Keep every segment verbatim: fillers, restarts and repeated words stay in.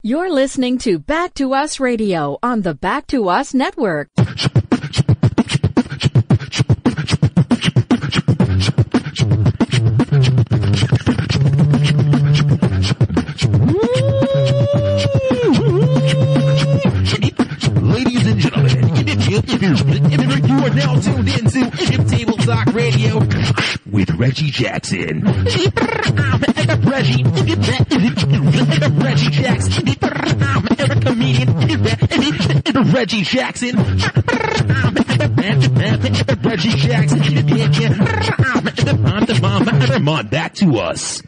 You're listening to Back to Us Radio on the Back to Us Network. Ladies and gentlemen, you are now tuned into Table Talk Radio with Reggie Jackson. Reggie, Reggie Jackson, comedian, Reggie Jackson, Reggie Jackson, back to us.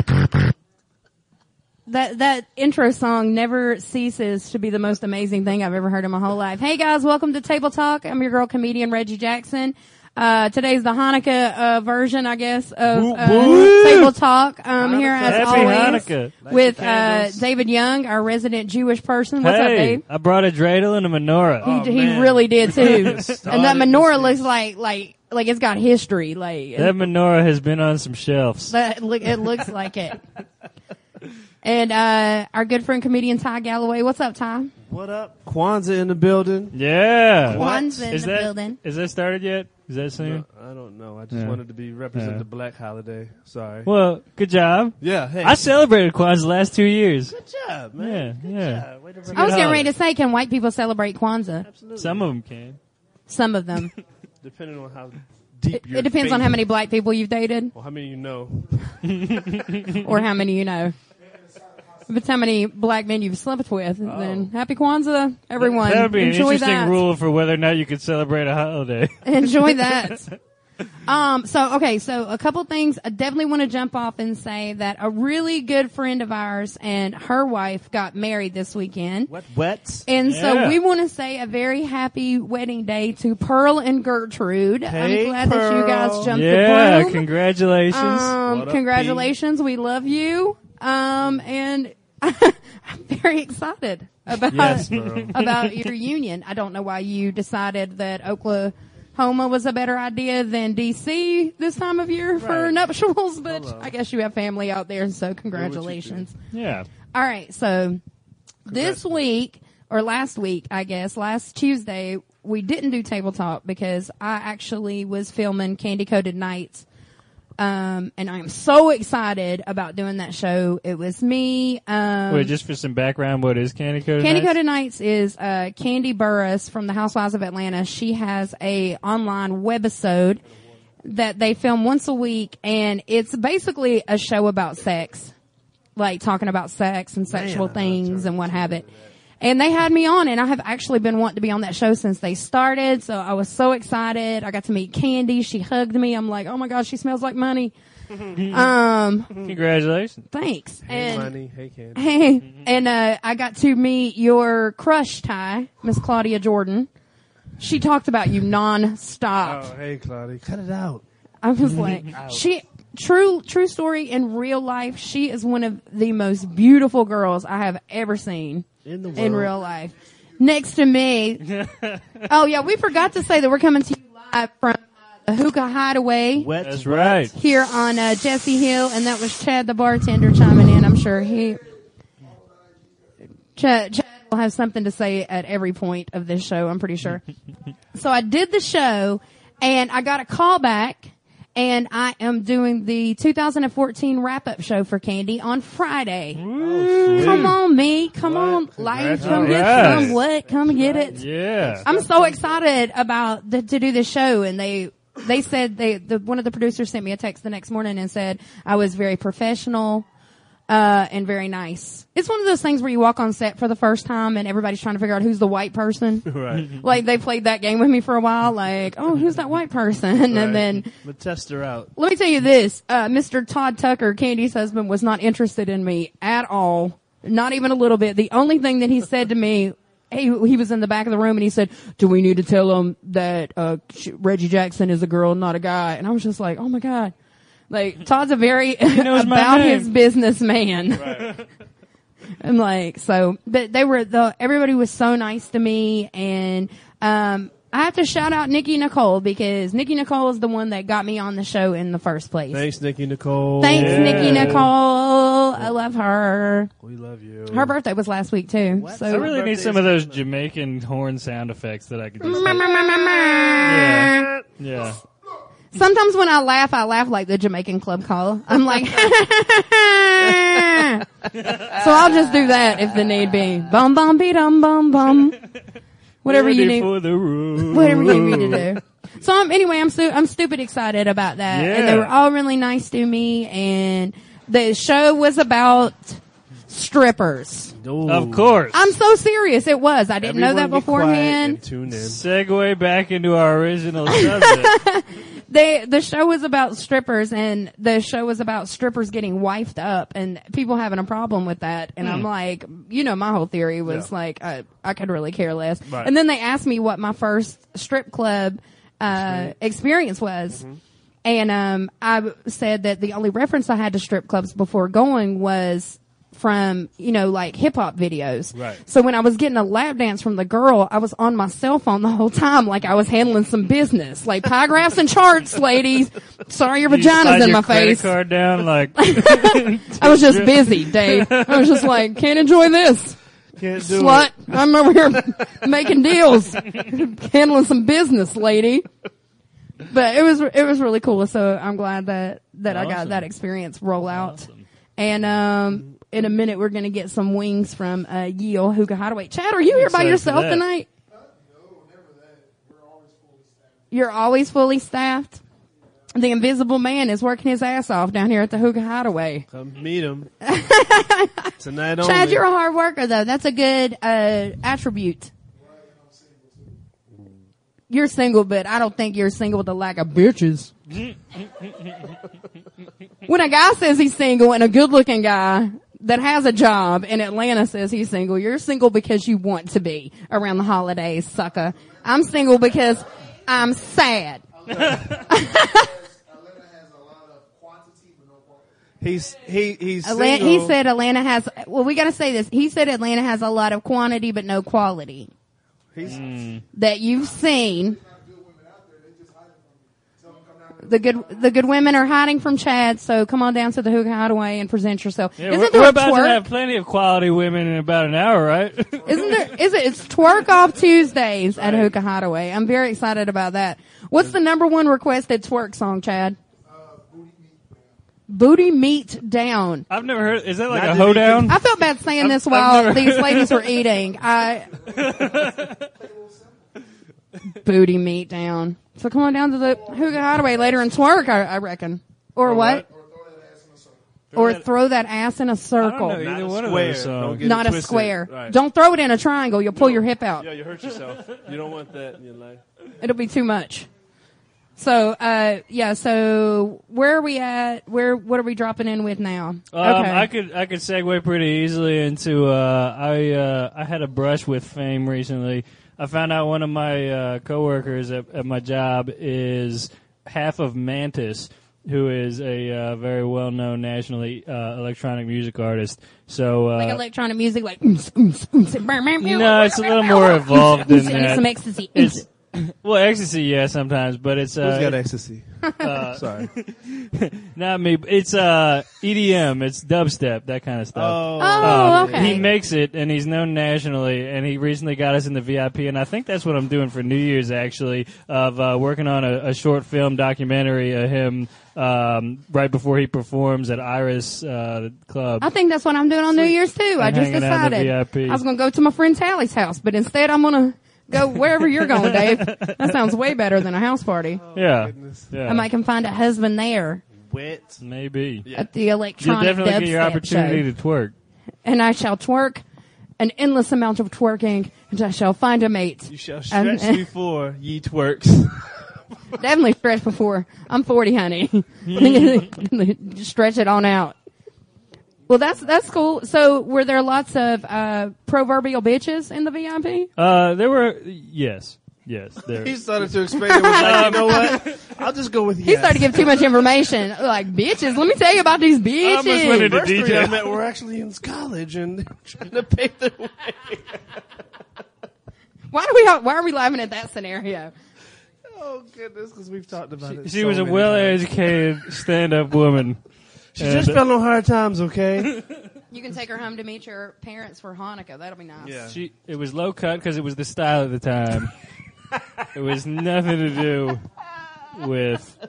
That that intro song never ceases to be the most amazing thing I've ever heard in my whole life. Hey guys, welcome to Table Talk. I'm your girl comedian Reggie Jackson. Uh, today's the Hanukkah uh, version, I guess, of uh, Table Talk. Um, here as Happy always Hanukkah. with uh, David Young, our resident Jewish person. What's hey, up, Dave? I brought a dreidel and a menorah. He, Oh, he man. really did too. And that menorah looks like like like it's got history. Like That menorah has been on some shelves. that look, it looks like it. And uh our good friend comedian Ty Galloway. What's up, Ty? What up? Kwanzaa in the building. Yeah. Kwanzaa in Is the that, building. Is that started yet? Is that soon? No, I don't know. I just Yeah. wanted to be represent Yeah. the black holiday. Sorry. Well, good job. Yeah. Hey. I celebrated Kwanzaa the last two years. Good job, man. Yeah, Good yeah. job. Way to bring I was it getting up. ready to say, can white people celebrate Kwanzaa? Absolutely. Some of them can. Some of them. Depending on how deep It, your it depends faith on how is. many black people you've dated Or how many you know. or how many you know. If it's how many black men you've slept with, then happy Kwanzaa, everyone. That would be an Enjoy interesting that. rule for whether or not you could celebrate a holiday. Enjoy that. Um, so, okay, so a couple things. I definitely want to jump off and say that a really good friend of ours and her wife got married this weekend. Wet, wet. And so Yeah. we want to say a very happy wedding day to Pearl and Gertrude. Hey, I'm glad that you guys Pearl. jumped the Yeah, broom. congratulations. Um, What up, congratulations. We love you. Um, and I'm very excited about, Yes, Pearl. about your union. I don't know why you decided that Oklahoma was a better idea than D C this time of year for Right. nuptials, but Hello. I guess you have family out there, so congratulations. yeah. All right, so this week, or last week, I guess, last Tuesday, we didn't do Table Talk because I actually was filming Candy Coated Nights. Um, and I'm so excited about doing that show. It was me. Um, Wait, just for some background, what is Candy Coated Candy Nights? Coated Nights is uh, Candy Burris from the Housewives of Atlanta. She has a online webisode that they film once a week, and it's basically a show about sex, like talking about sex and sexual Man, things and what have it. And they had me on, and I have actually been wanting to be on that show since they started, so I was so excited. I got to meet Candy. She hugged me. I'm like, oh my God, she smells like money. um, Congratulations. thanks. Hey, And money. Hey, Candy. Hey, and uh, I got to meet your crush, Ty, Miss Claudia Jordan. She talked about you non-stop. Oh, hey, Claudia. Cut it out. I was like, she, true, true story in real life, she is one of the most beautiful girls I have ever seen In the world. in real life. Next to me. Oh yeah, we forgot to say that we're coming to you live from uh, the Hookah Hideaway. Wet, That's wet. right. Here on uh, Jesse Hill, and that was Chad the bartender chiming in. I'm sure he, Chad, Chad will have something to say at every point of this show, I'm pretty sure. So I did the show, and I got a call back, and I am doing the two thousand fourteen wrap-up show for Candy on Friday. Come on, me. Come on. Life, come get Congrats. some. What? Come get it. Yeah. I'm so excited about the, to do this show, and they they said they the one of the producers sent me a text the next morning and said I was very professional uh and very nice. It's one of those things where you walk on set for the first time and everybody's trying to figure out who's the white person. Right. Like they played that game with me for a while, like, oh, who's that white person? And Right. then But test her out. let me tell you this, uh Mister Todd Tucker, Candy's husband, was not interested in me at all. Not even a little bit. The only thing that he said to me, he, he was in the back of the room and he said, do we need to tell him that, uh, Reggie Jackson is a girl, not a guy? And I was just like, oh my God. Like, Todd's a very knows my about name. his business man. Right. And like, so, but they were, the, everybody was so nice to me. And, um, I have to shout out Nikki Nicole because Nikki Nicole is the one that got me on the show in the first place. Thanks, Nikki Nicole. Thanks, Yeah. Nikki Nicole. I love her. We love you. Her birthday was last week too. What? So I really need birthday some is of those coming up. Jamaican horn sound effects that I could just. Like, yeah. Yeah. sometimes when I laugh, I laugh like the Jamaican club call. I'm like, so I'll just do that if the need be. Bum bum be dum bum bum. Whatever you Ready need. for the road. Whatever you need me to do. So I'm, anyway, I'm stu- I'm stupid excited about that. Yeah. And they were all really nice to me, and the show was about strippers. Ooh. Of course. I'm so serious. It was. I didn't know that Everyone be quiet beforehand. and tune in. Segue back into our original subject. They, the show was about strippers, and the show was about strippers getting wifed up and people having a problem with that. And I'm like, you know, my whole theory was Yeah. like, I, I could really care less. Right. And then they asked me what my first strip club, uh, experience was. And, um, I said that the only reference I had to strip clubs before going was from, you know, like hip hop videos. Right. So when I was getting a lap dance from the girl, I was on my cell phone the whole time, like I was handling some business, like pie graphs and charts, ladies. Sorry, your You slide vagina's in your my credit face. card down like. I was just busy, Dave. I was just like, can't enjoy this, Can't do slut. it. I'm over here making deals, handling some business, lady. But it was it was really cool. So I'm glad that that I got Awesome. that experience roll out. Awesome. And um, in a minute, we're going to get some wings from uh, Yale Hookah Hideaway. Chad, are you here by excited for yourself that. tonight? You're always fully staffed? The Invisible Man is working his ass off down here at the Hookah Hideaway. Come meet him. Tonight only. Chad, you're a hard worker, though. That's a good uh, attribute. You're single, but I don't think you're single with a lack of bitches. When a guy says he's single and a good-looking guy that has a job in Atlanta says he's single, you're single because you want to be around the holidays, sucker. I'm single because I'm sad. He's he he's Atlanta, single. he said Atlanta has, well, we gotta say this. He said Atlanta has a lot of quantity but no quality He's, that you've seen. The good, the good women are hiding from Chad, so come on down to the Hookah Hideaway and present yourself. Yeah, Isn't we're, there we're a about twerk? to have plenty of quality women in about an hour, right? Isn't there, is it, it's twerk off Tuesdays at Hookah Hideaway. I'm very excited about that. What's the number one requested twerk song, Chad? Booty Meat Down. I've never heard. Is that like Not a that we hoedown? I felt bad saying this I've while never- these ladies were eating. I Booty Meat Down. So come on down to the Hookah Hideaway later and twerk, I, I reckon. Or, Or what? what? Or throw that ass in a circle. I don't know either Not a one of square. those Don't songs. get it Not a twisted. square. Right. Don't throw it in a triangle. You'll pull your hip out. Yeah, you hurt yourself. You don't want that in your life. It'll be too much. So, uh, yeah, so where are we at? Where, what are we dropping in with now? Um, I could I could segue pretty easily into uh, I uh, I had a brush with fame recently. I found out one of my uh, coworkers at, at my job is half of Mantis, who is a uh, very well known nationally uh, electronic music artist. So uh, like electronic music, like, oons, oons, oons, burr, burr, burr, no, it's a little more evolved than I need that. some ecstasy. It's well, ecstasy, yeah, sometimes, but it's Who's uh, got ecstasy? Sorry. not me. It's uh, E D M. It's dubstep, that kind of stuff. Oh, Oh, Um, okay. He makes it, and he's known nationally, and he recently got us in the V I P, and I think that's what I'm doing for New Year's, actually, of uh, working on a, a short film documentary of him um, right before he performs at Iris uh, Club. I think that's what I'm doing on New Year's too. I I'm just hanging out in the decided. V I P. I was going to go to my friend Tally's house, but instead I'm going to go wherever you're going, Dave. That sounds way better than a house party. yeah. goodness. yeah. I might can find a husband there Wet. Maybe. at the You'll electronic definitely get your dubstep opportunity show. to twerk. And I shall twerk an endless amount of twerking, and I shall find a mate. You shall And- stretch before ye twerks. Definitely stretch before. I'm forty, honey. Just stretch it on out. Well, that's that's cool. So, were there lots of uh proverbial bitches in the V I P? Uh, there were, yes. Yes. There. He started to explain it. Was like, you know what? I'll just go with yes. He started to give too much information. Like, bitches, let me tell you about these I almost went bitches. into First three detail. I met were actually in college and trying to pay their way. Why do we why are we laughing at that scenario? Oh goodness, because we've talked about it. She so was a many times. well-educated stand-up woman. She just fell on hard times, okay? You can take her home to meet your parents for Hanukkah. That'll be nice. Yeah. She, it was low cut because it was the style at the time. It was nothing to do with.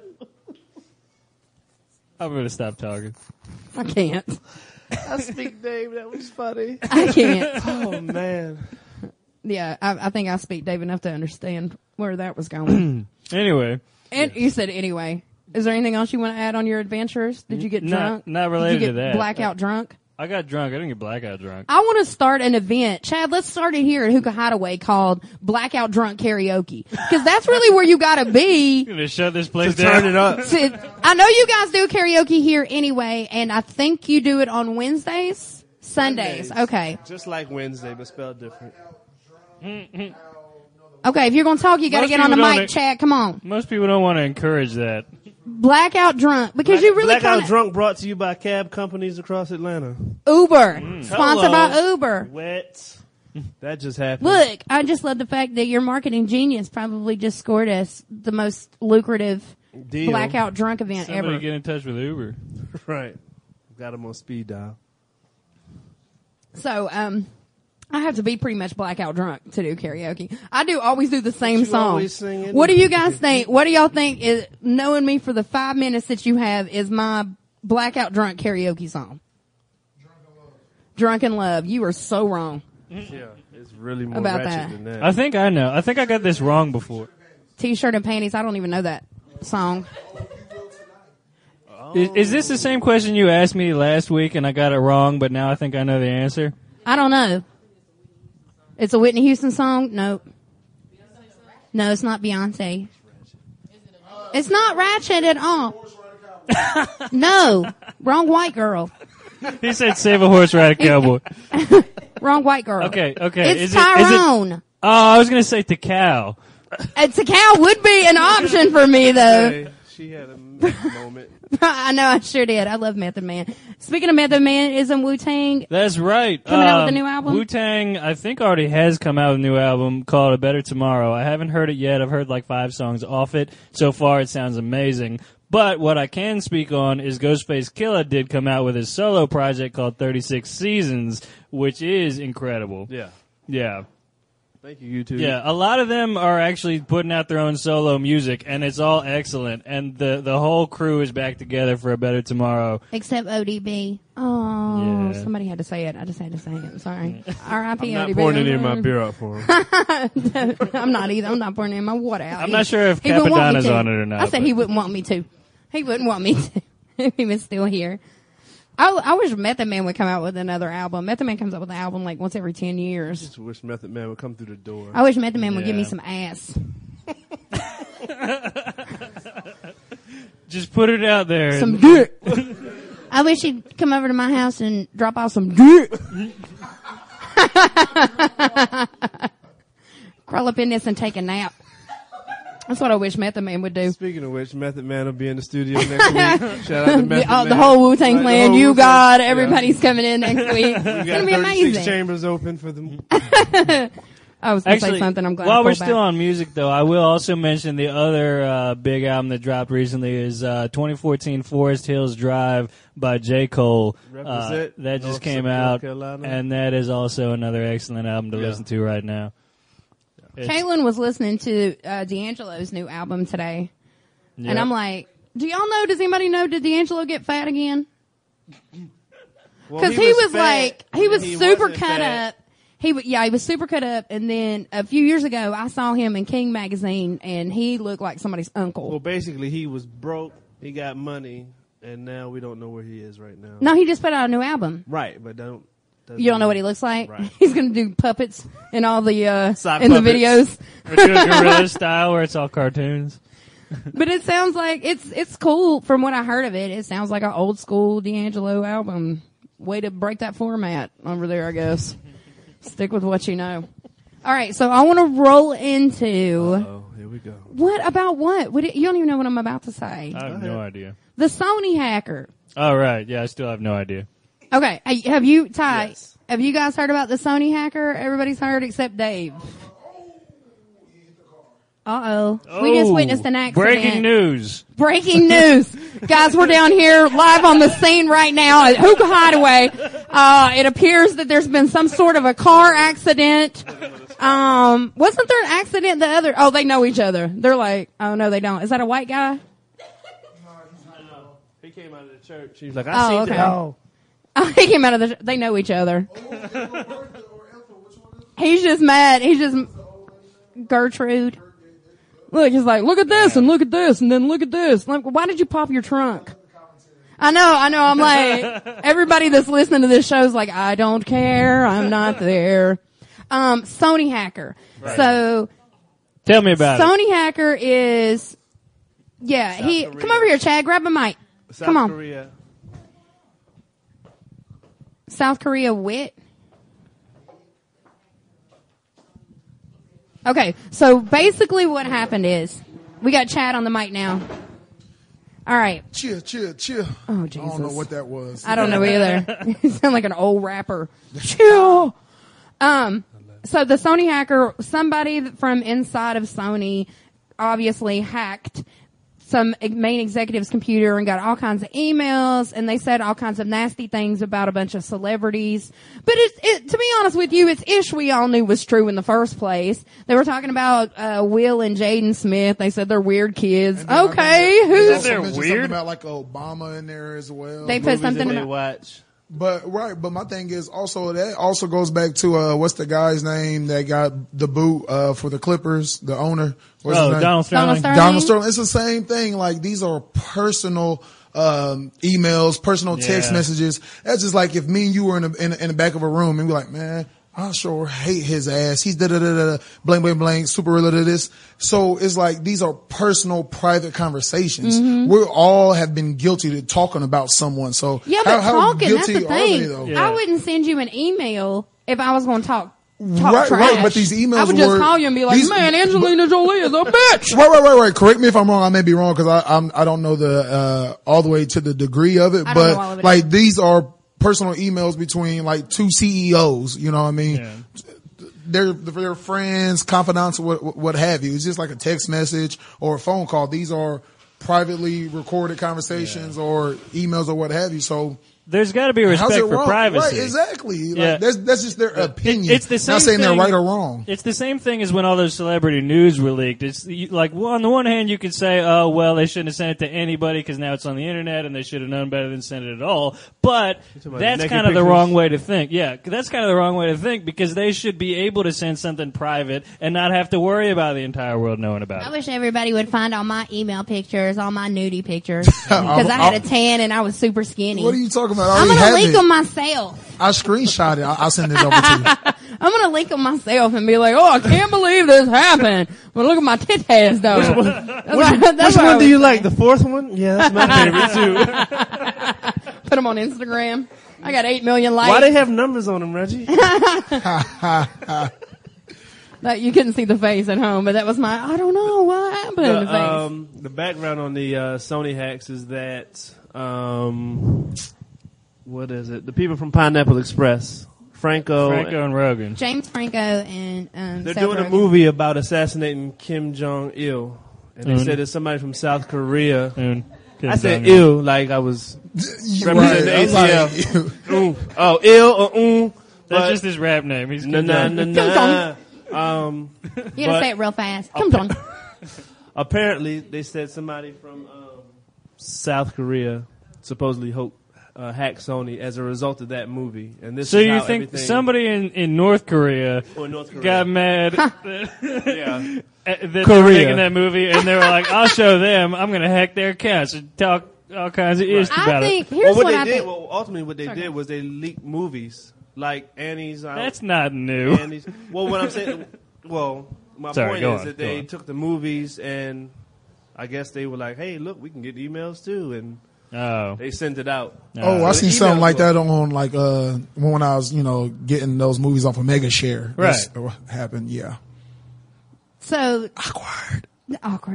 I'm going to stop talking. I can't. I speak Dave. That was funny. I can't. Oh, man. Yeah, I, I think I speak Dave enough to understand where that was going. Anyway. And you said anyway. Is there anything else you want to add on your adventures? Did you get Not- drunk? not related Did you to get that. blackout drunk? I got drunk. I didn't get blackout drunk. I want to start an event. Chad, let's start it here at Hookah Hideaway called Blackout Drunk Karaoke. Cause that's really where you gotta be. I'm going to shut this place To down. turn it up. to- I know you guys do karaoke here anyway, and I think you do it on Wednesdays? Sundays. Sundays. Okay. Just like Wednesday, but spelled different. Okay, if you're gonna talk, you gotta Most get on the people mic, don't- Chad. Come on. Most people don't want to encourage that. Blackout Drunk. Because you really Blackout kinda, Drunk brought to you by cab companies across Atlanta. Uber. Mm. Sponsored Hello. by Uber. Wet. That just happened. Look, I just love the fact that your marketing genius probably just scored us the most lucrative Deal. blackout drunk event Somebody ever. get in touch with Uber. Right. Got him on speed dial. So, um, I have to be pretty much blackout drunk to do karaoke. I do always do the same you song. always sing it? What do you guys think? What do y'all think is, knowing me for the five minutes that you have, is my blackout drunk karaoke song? Drunken Love. You are so wrong. Yeah, it's really more About ratchet that. than that. I think I know. I think I got this wrong before. T-shirt and panties. I don't even know that song. Is, is this the same question you asked me last week and I got it wrong, but now I think I know the answer? I don't know. It's a Whitney Houston song? Nope. No, it's not Beyonce. It's not ratchet at all. No. Wrong white girl. He said save a horse, ride a cowboy. Wrong white girl. Okay, okay. It's is it, is it, Tyrone. oh, I was going to say Takao. It's a cow would be an option for me though. Hey, she had a moment. I know, I sure did. I love Method Man. Speaking of Method Man, isn't Wu-Tang? That's right. Coming out with a Um, new album? Wu-Tang, I think, already has come out with a new album called A Better Tomorrow. I haven't heard it yet. I've heard like five songs off it. So far, it sounds amazing. But what I can speak on is Ghostface Killah did come out with his solo project called thirty-six Seasons, which is incredible. Yeah. Yeah. Thank you, YouTube. Yeah, a lot of them are actually putting out their own solo music, and it's all excellent. And the the whole crew is back together for A Better Tomorrow. Except O D B. Oh, Yeah. somebody had to say it. I just had to say it. I'm sorry. R I P I'm O D not B. pouring any of my beer out for him. I'm not either. I'm not pouring any of my water out. I'm not sure if He wouldn't want me Capadonna's to. on it or not, I said but- he wouldn't want me to. He wouldn't want me to if he was still here. I, I wish Method Man would come out with another album. Method Man comes out with an album like once every ten years. Just wish Method Man would come through the door. I wish Method Man would give me Yeah. some ass. Just put it out there. Some dick. I wish he'd come over to my house and drop off some dick. Crawl up in this and take a nap. That's what I wish Method Man would do. Speaking of which, Method Man will be in the studio next week. Shout out to Method The, uh, Man. the whole Wu-Tang Right, the Clan, whole you, Wu-Tang- God, yeah. everybody's coming in next week. We It's got gonna be thirty-six amazing. chambers open for them. I was gonna Actually, say something. I'm glad. while I we're pulled still back. on music, though, I will also mention the other uh, big album that dropped recently is uh, twenty fourteen Forest Hills Drive by J. Cole. Uh, Represent that just North came North out, Carolina. and that is also another excellent album to Yeah. listen to right now. It's- Kaylin was listening to uh, D'Angelo's new album today, and Yep. I'm like, "Do y'all know? Does anybody know? Did D'Angelo get fat again? Well, Because he, was fat, like, he was and super wasn't cut fat. up. He w- yeah, he was super cut up. And then a few years ago, I saw him in King magazine, and he looked like somebody's uncle. Well, basically, he was broke. He got money, and now we don't know where he is right now. No, he just put out a new album. Right, but don't. You don't know what he looks like? Right. He's gonna do puppets in all the uh Sock in the puppets. videos. We're doing Gorilla style where it's all cartoons. But it sounds like it's it's cool from what I heard of it. It sounds like an old school D'Angelo album. Way to break that format over there, I guess. Stick with what you know. All right, so I want to roll into Oh, here we go. what about what? What do- you don't even know what I'm about to say. I have no idea. The Sony hacker. All right, yeah, I still have no idea. Okay, hey, have you Ty? Yes. Have you guys heard about the Sony hacker? Everybody's heard except Dave. Uh oh. We just witnessed an accident. Breaking news. Breaking news. Guys, we're down here live on the scene right now at Hookah Hideaway. Uh, it appears that there's been some sort of a car accident. Um, wasn't there an accident the other, oh, they know each other. They're like, oh no, they don't. Is that a white guy? He came out of the church. He was like, I Oh, see okay. that. Oh. Oh, he came out of the, they know each other. He's just mad. He's just, Gertrude. Look, he's like, look at this and look at this and then look at this. Like, why did you pop your trunk? I know, I know. I'm like, everybody that's listening to this show is like, I don't care. I'm not there. Um, Sony Hacker. Right. So, Tell me about Sony it. Hacker is, yeah, South he, Korea. come over here, Chad, grab a mic. South Come on. Korea. South Korea wit. Okay, so basically what happened is, we got Chad on the mic now. All right. Chill, chill, chill. Oh, I Jesus. don't know what that was. I don't know either. You sound like an old rapper. Chill. Um, so the Sony hacker, somebody from inside of Sony obviously hacked some main executive's computer and got all kinds of emails, and they said all kinds of nasty things about a bunch of celebrities. But it's, it, to be honest with you, it's ish we all knew was true in the first place. They were talking about, uh, Will and Jaden Smith. They said they're weird kids. And then I think Okay, they who's, also They're mentioned weird? Something about like Obama in there as well. They put Movies something that they about, watch. But right, but my thing is also that also goes back to uh what's the guy's name that got the boot uh for the Clippers, the owner. What's his Oh, name? Donald Sterling. Donald Sterling. Donald Sterling. It's the same thing. Like these are personal um emails, personal text Yeah. messages. That's just like if me and you were in the in, in the back of a room and be like, man, I sure hate his ass. He's da da da da blank blank blank super related to this. So it's like these are personal, private conversations. Mm-hmm. We all have been guilty to talking about someone. So yeah, how, but how talking, that's guilty the are they thing. though? Yeah. I wouldn't send you an email if I was going to talk, talk Right, trash. right, but these emails I would just were- call you and be like, these- man, Angelina Jolie is a bitch. Right, right, right, right. Correct me if I'm wrong. I may be wrong because I I'm, I don't know the uh all the way to the degree of it. I don't But know all of it like either. these are personal emails between like two C E Os. You know what I mean? Yeah. They're they're friends, confidants, what what have you. It's just like a text message or a phone call. These are privately recorded conversations or emails or what have you. So There's got to be how's respect it for wrong? privacy. Right, exactly. Like, Yeah. that's that's just their opinion. It's the same Not saying thing, they're right or wrong. It's the same thing as when all those celebrity news were leaked. It's you, like, well, on the one hand, you could say, oh, well, they shouldn't have sent it to anybody because now it's on the internet and they should have known better than send it at all. But about that's naked kind of the pictures? wrong way to think. Yeah, that's kind of the wrong way to think because they should be able to send something private and not have to worry about the entire world knowing about I it. wish everybody would find all my email pictures, all my nudie pictures, because I had a tan and I was super skinny. What are you talking about? I I'm already gonna have link it. them myself. I screenshot it. I'll, I'll send it over to you. I'm going to link them myself and be like, oh, I can't believe this happened. But look at my titties, though. That's why- that's Which why I one do was- you like? The fourth one? Yeah, that's my favorite too. Put them on Instagram. I got eight million likes. Why they have numbers on them, Reggie? That you couldn't see the face at home, but that was my, I don't know what happened. the, face. um, the background on the uh, Sony hacks is that um, what is it? The people from Pineapple Express, Franco. Franco and Rogan. James Franco and um, They're Seth doing a Rogen. movie about assassinating Kim Jong Il, and they Mm. said it's somebody from South Korea. And Kim I said Jong-un. ill, like I was You representing right. the I'm A like, T L. Mm. Oh, ill or mm. That's but- just his rap name. He's Nah, Kim nah, Jong-un. nah, Kim nah. Um, You gotta But- say it real fast. Come on. apparently, they said somebody from um, South Korea supposedly hope, uh, hacked Sony as a result of that movie. And this So is you how think everything- somebody in, in North Korea or North Korea got mad that, yeah. that they were Korea. making that movie and they were like, I'll show them. I'm going to hack their accounts and talk all kinds of ish I about think, it. here's well, what, what they I did, think. well, ultimately what they Sorry, did go. was they leaked movies like Annie's. Uh, That's not new. Annie's. Well, what I'm saying, well, my Sorry, point go is on, that go they on. took the movies and I guess they were like, hey, look, we can get emails too, and Oh. they sent it out. Oh, I Uh, seen the something emails like were- that on like uh when I was you know getting those movies off of Mega Share. Right. That's what happened. Yeah. So, Awkward. awkward.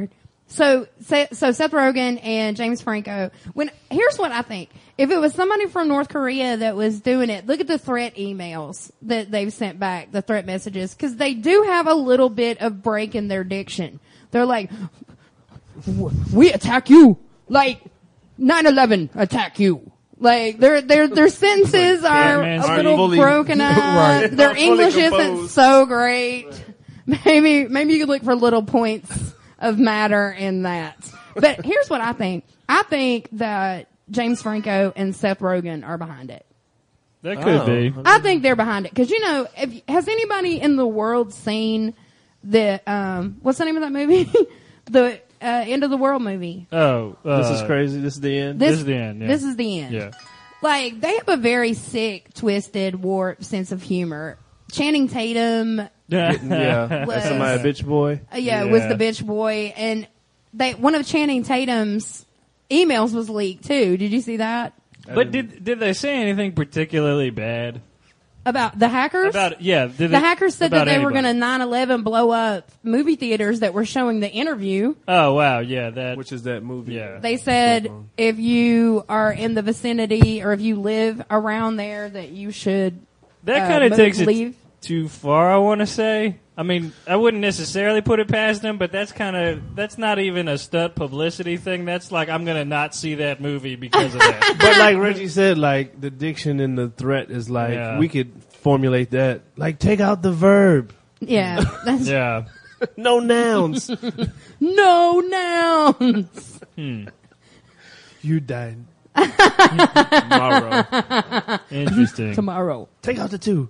So, so so Seth Rogen and James Franco. When here's what I think: if it was somebody from North Korea that was doing it, look at the threat emails that they've sent back, the threat messages, because they do have a little bit of break in their diction. They're like, "We attack you," like nine eleven attack you. Like their their their sentences are man, a are little fully- broken up. Right. Their Not fully English isn't composed. so great. Maybe maybe you could look for little points of matter in that. But here's what I think. I think that James Franco and Seth Rogen are behind it. That could Oh. be. I think they're behind it because you know, if, has anybody in the world seen the um what's the name of that movie? the uh, End of the World movie. Oh, uh, This is crazy. This is the end. This is the end, yeah. This is the end. Yeah. Like they have a very sick, twisted, warped sense of humor. Channing Tatum, uh, yeah. Was- Am I a bitch boy? yeah, was Yeah. the bitch boy, and they one of Channing Tatum's emails was leaked too. Did you see that? But did did they say anything particularly bad About the hackers? about? Yeah, did the they, hackers said that about they were anybody? going to nine eleven blow up movie theaters that were showing the interview. Oh wow, yeah, that. Which is that movie? Yeah. They said if you are in the vicinity or if you live around there that you should that uh, kind of move- takes it leave. too far. I want to say. I mean, I wouldn't necessarily put it past them, but that's kind of that's not even a stunt publicity thing. That's like I'm going to not see that movie because of that. But like Reggie said, like the diction in the threat is like Yeah. we could formulate that. Like take out the verb. Yeah. That's Yeah. No nouns. no nouns. You died. Tomorrow. Interesting. Tomorrow. Take out the two.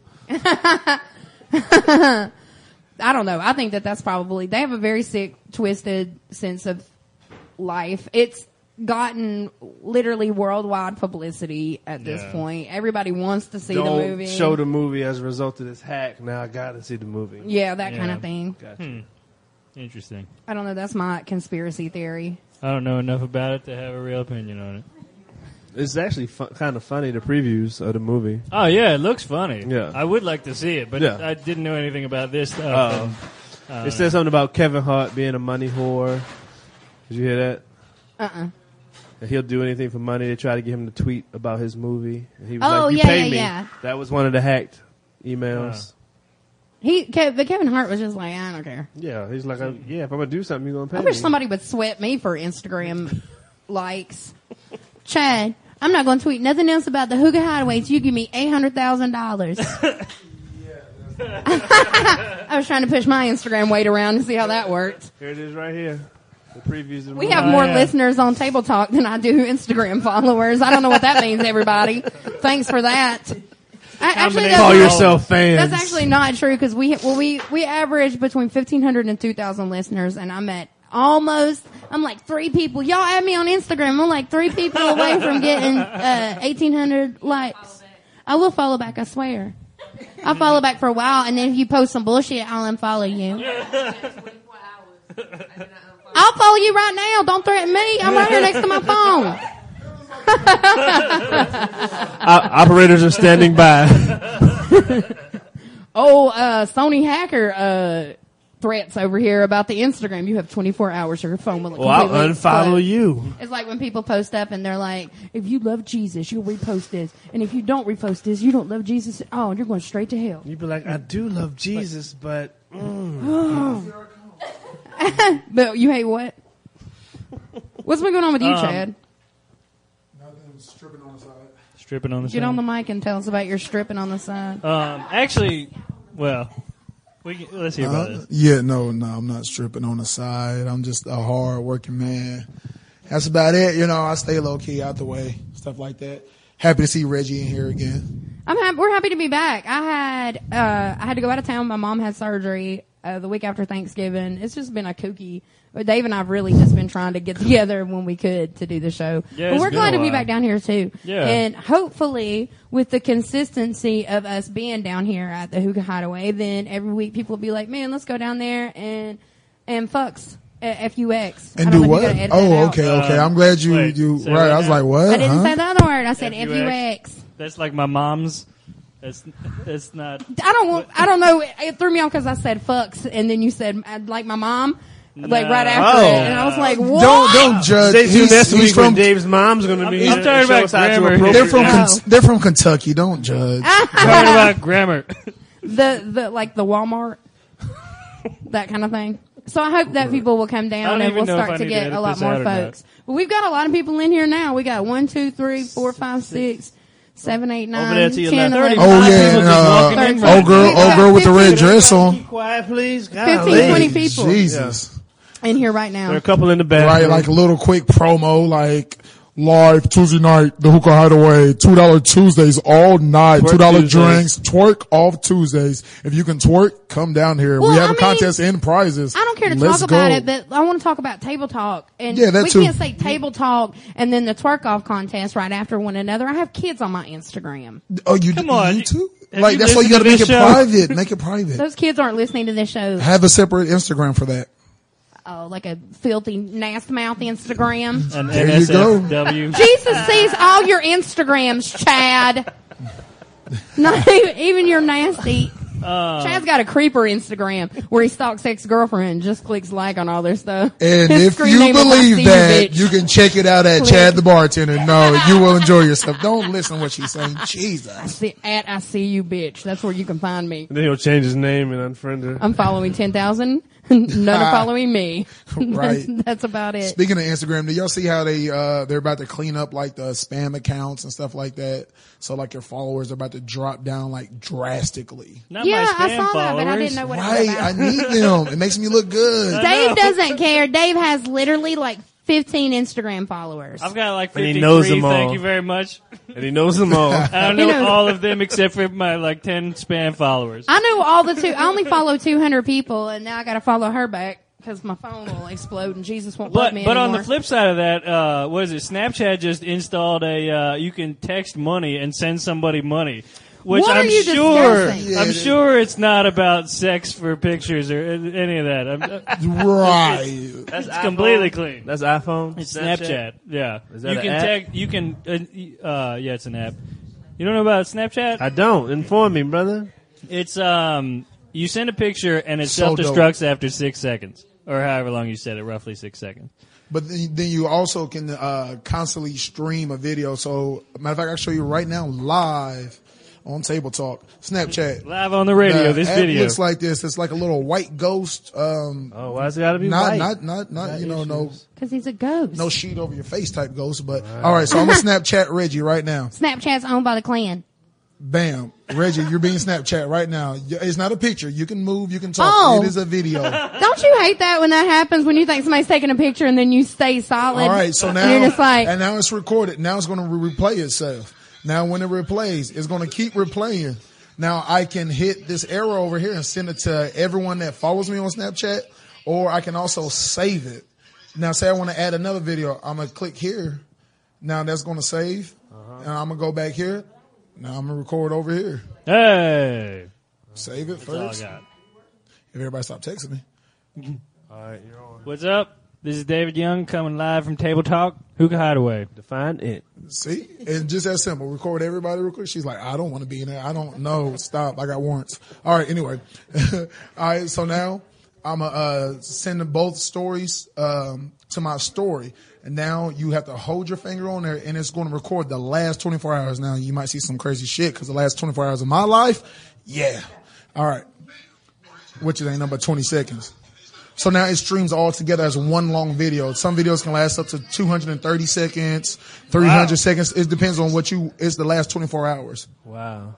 I don't know. I think that that's probably, they have a very sick, twisted sense of life. It's gotten literally worldwide publicity at this Yeah. point. Everybody wants to see Don't the movie. show the movie as a result of this hack. Now I gotta see the movie. yeah, that Yeah. kind of thing. Gotcha. Interesting. I don't know. That's my conspiracy theory. I don't know enough about it to have a real opinion on it. It's actually fu- kind of funny, the previews of the movie. Oh yeah, it looks funny. Yeah. I would like to see it, but Yeah. I didn't know anything about this stuff. Uh, and, it says something about Kevin Hart being a money whore. Did you hear that? Uh-uh. That he'll do anything for money. They try to get him to tweet about his movie. And he was Oh, like, you yeah, pay yeah, me. yeah. That was one of the hacked emails. He, Kev, but Kevin Hart was just like, I don't care. Yeah, he's like, uh, yeah, if I'm going to do something, you're going to pay I me. wish somebody would sweat me for Instagram likes. Chad, I'm not going to tweet nothing else about the Hooga Hideaways. You give me eight hundred thousand dollars. I was trying to push my Instagram weight around to see how that worked. Here it is right here. The previews of the We movie. have Oh, more yeah. listeners on Table Talk than I do Instagram followers. I don't know what that means, everybody. Thanks for that. I, actually, that's Call not- yourself fans. That's actually not true because we well we we average between fifteen hundred and two thousand listeners, and I'm at almost I'm like three people. Y'all add me on Instagram. I'm like three people away from getting uh, eighteen hundred likes. I will follow back. I swear. I'll follow back for a while, and then if you post some bullshit, I'll unfollow you. I'll follow you right now. Don't threaten me. I'm right here next to my phone. O- operators are standing by. Oh, uh, Sony hacker, uh, threats over here about the Instagram. You have twenty-four hours or your phone will Well, I'll completely unfollow explode. you. It's like when people post up and they're like, if you love Jesus, you'll repost this. And if you don't repost this, you don't love Jesus. Oh, you're going straight to hell. You'd be like, I do love Jesus, but But you hate what? What's been going on with you, Um, Chad? Nothing, stripping on the side. Stripping on the Get side. on the mic and tell us about your stripping on the side. Um, actually, well, we can, let's hear about Uh, this. yeah, no, no, I'm not stripping on the side. I'm just a hard working man. That's about it. You know, I stay low key out the way, stuff like that. Happy to see Reggie in here again. I'm happy, we're happy to be back. I had, uh, I had to go out of town. My mom had surgery, uh, the week after Thanksgiving. It's just been a kooky, but Dave and I have really just been trying to get together when we could to do the show. Yeah, but it's we're been glad a to be while. back down here too. Yeah. And hopefully with the consistency of us being down here at the Hookah Hideaway, then every week people will be like, man, let's go down there and, and fucks. uh, F U X. I And don't do know if what? you gotta edit that Oh, out. okay, okay. Uh, I'm glad you, wait, you, say right. what I was now? like, what? I didn't Huh? say the other word. I said F F U U X. X. That's like my mom's. That's that's not. I don't want, I don't know. It threw me off because I said fucks and then you said I'd like my mom. like right after Oh. it, and I was like, what? Don't don't judge. Stay tuned He's, next he's week from when Dave's mom's going to be I'm here. talking to show about us how to grammar. appropriate they're from No. Ken- they're from Kentucky. Don't judge. Talking about grammar. the the like the Walmart, that kind of thing. So I hope that people will come I down don't and even we'll know if start I to need to get edit a lot this more out or not. folks. But we've got a lot of people in here now. We got one, two, three, four, five, six, seven, eight, nine, there to your ten, left. eleven, Oh yeah, people and, just uh, walking in right old girl, now. old girl with the red fifteen. dress on. Keep quiet, please. fifteen, Golly. twenty people Jesus. in here right now. There are a couple in the back. Right, like a little quick promo, like live Tuesday night, the Hookah Hideaway, two dollar Tuesdays all night, Twerk two dollar Tuesdays. drinks, twerk off Tuesdays. If you can twerk, come down here. Well, we have I a mean, contest and prizes. I don't care to Let's talk about go. it, but I want to talk about table talk. And Yeah, that we too. can't say table talk and then the twerk off contest right after one another. I have kids on my Instagram. Oh, you Come on. you too? Have Like you that's why you listened got to to make it this show? private. Make it private. Those kids aren't listening to this show. Have a separate Instagram for that. Oh, like a filthy, nasty mouth Instagram. An There you go. N S F W. Jesus sees all your Instagrams, Chad. Not even, even your nasty. Uh, Chad's got a creeper Instagram where he stalks ex-girlfriend and just clicks like on all their stuff. And His if screen you name is I believe See You, that, Bitch. you can check it out at Click. Chad the Bartender. No, you will enjoy yourself. Don't listen to what she's saying. Jesus. See, at I See You, Bitch. That's where you can find me. And then he'll change his name and unfriend her. I'm following ten thousand. None are following me. Right. That's, that's about it. Speaking of Instagram, do y'all see how they, uh, they're about to clean up like the spam accounts and stuff like that? So like your followers are about to drop down like drastically. Not Yeah, my I spam saw that, followers. but I didn't know what it was Right. about. I need them. It makes me look good. Dave doesn't care. Dave has literally like fifteen Instagram followers. I've got like And he fifty-three. knows them all. Thank you very much. And he knows them all. I don't He know knows- all of them except for my like ten spam followers. I know all the two. I only follow two hundred people, and now I got to follow her back because my phone will explode and Jesus won't love But me but on anymore. the flip side of that, uh, what is it? Snapchat just installed a uh, you can text money and send somebody money. Which What I'm are you sure, discussing? I'm Yeah, sure it's not about sex for pictures or any of that. I'm, uh, Right. That's it's completely clean. That's iPhone. It's Snapchat. Yeah, Is that you an can app? text. You can. Uh, uh, yeah, it's an app. You don't know about Snapchat? I don't. Inform me, brother. It's um, you send a picture and it So self-destructs after six seconds or however long you said it, roughly six seconds. But then then you also can, uh, constantly stream a video. So matter of fact, I'll show you right now live on Table Talk, Snapchat. Live on the radio, The this app video. looks like this. It's like a little white ghost. Um, Oh, why has it got to be not, white? not, not, not, Got you know, no, issues. Because he's a ghost. no sheet over your face type ghost. But all right, so I'm gonna Snapchat Reggie right now. Snapchat's owned by the Klan. Bam, Reggie, you're being Snapchat right now. It's not a picture. You can move. You can talk. Oh. It is a video. Don't you hate that when that happens, when you think somebody's taking a picture and then you stay solid? All right, so now And you're just like, and now it's recorded. Now it's going to re- replay itself. Now when it replays, it's going to keep replaying. Now I can hit this arrow over here and send it to everyone that follows me on Snapchat, or I can also save it. Now say I want to add another video, I'm gonna click here. Now that's going to save, uh-huh. and I'm gonna go back here. Now I'm gonna record over here. Hey, Save it that's all I first. got. If everybody stop texting me. All right, you're on. What's up? This is David Young coming live from Table Talk, Hookah Hideaway. Define it. See? And just that simple. Record everybody real quick. She's like, I don't want to be in there. I don't know. Stop. I got warrants. All right. Anyway. All right. So now I'm going to uh, send them both stories um, to my story. And now you have to hold your finger on there and it's going to record the last twenty-four hours. Now you might see some crazy shit because the last twenty-four hours of my life. Yeah. All right. Which is ain't number twenty seconds. So now it streams all together as one long video. Some videos can last up to two hundred thirty seconds, three hundred Wow. seconds. It depends on what you, it's the last twenty-four hours. Wow.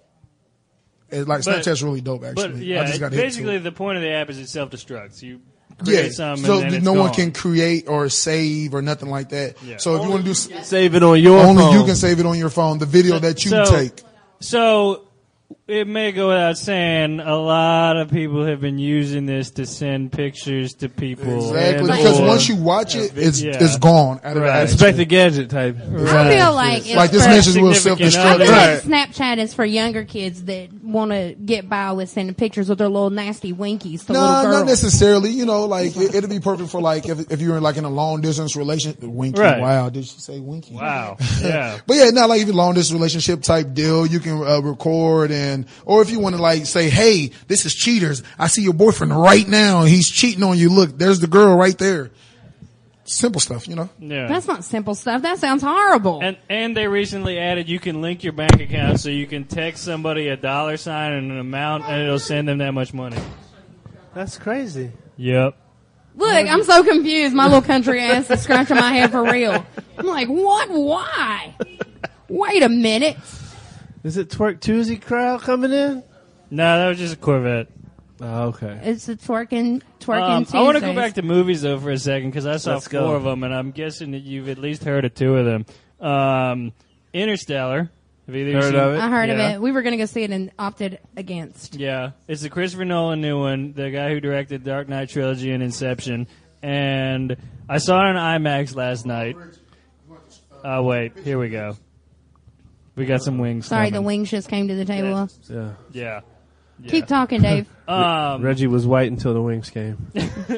It, like But- Snapchat's really dope actually. But yeah, I just got hit basically to it. the point of the app is it self-destructs. You create Yeah. some So and then th- it's no one gone. can create or save or nothing like that. Yeah. So if you want to do, s- Save it on your only phone. you can save it on your phone, the video that you So- take. So it may go without saying, a lot of people have been using this to send pictures to people. Exactly. and Because or- once you watch it, it's, Yeah. it's gone. Out of Right. action. Inspector Gadget type. I feel like it's Like this for, message will Significant self-destruct. I other. feel Right. like Snapchat is for younger kids that want to get by with sending pictures with their little nasty winkies to No, little girls. not necessarily. You know, like it, it'll be perfect for like if if you're in like in a long distance relationship. Winky, Right. wow, did she say winky? Wow. Yeah. But yeah, not like if you're long distance relationship type deal. You can uh, record and And, or if you want to like say, hey, this is cheaters. I see your boyfriend right now and he's cheating on you. Look, there's the girl right there. Simple stuff, you know? Yeah. That's not simple stuff. That sounds horrible. And and they recently added you can link your bank account so you can text somebody a dollar sign and an amount and it'll send them that much money. That's crazy. Yep. Look, I'm so confused. My little country ass is scratching my head for real. I'm like, what? Why? Wait a minute. Is it Twerk Tuesday crowd coming in? No, that was just a Corvette. Oh, okay. It's a twerking, twerking Um, Tuesdays. I want to go back to movies though for a second because I saw Let's four go. of them and I'm guessing that you've at least heard of two of them. Um, Interstellar. Have either Heard seen of it? I heard Yeah. of it. We were going to go see it and opted against. Yeah, it's the Christopher Nolan new one, the guy who directed Dark Knight trilogy and Inception. And I saw it on IMAX last night. Oh, wait, here we go. We got some wings. Sorry, the coming. wings just came to the table. Yeah. Yeah. yeah. Keep talking, Dave. Um, Reggie was white until the wings came.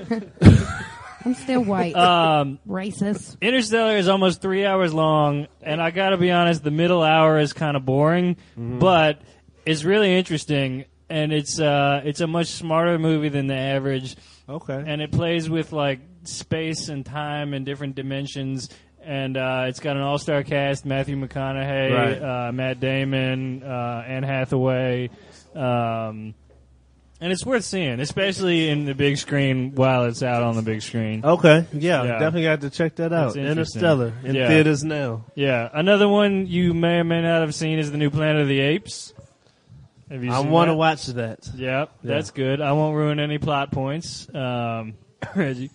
I'm still white. um, Racist. Interstellar is almost three hours long, and I gotta be honest, the middle hour is kind of boring, Mm-hmm. but it's really interesting, and it's uh, it's a much smarter movie than the average. Okay. And it plays with like space and time and different dimensions. And uh, it's got an all-star cast: Matthew McConaughey, Right. uh, Matt Damon, uh, Anne Hathaway, um, and it's worth seeing, especially in the big screen while it's out on the big screen. Okay. Yeah, Yeah. definitely got to check that out. That's interesting. Interstellar in Yeah. theaters now. Yeah, another one you may or may not have seen is the new Planet of the Apes. Have you I seen want to that? watch that. Yep, that's good. I won't ruin any plot points. Um, Reggie.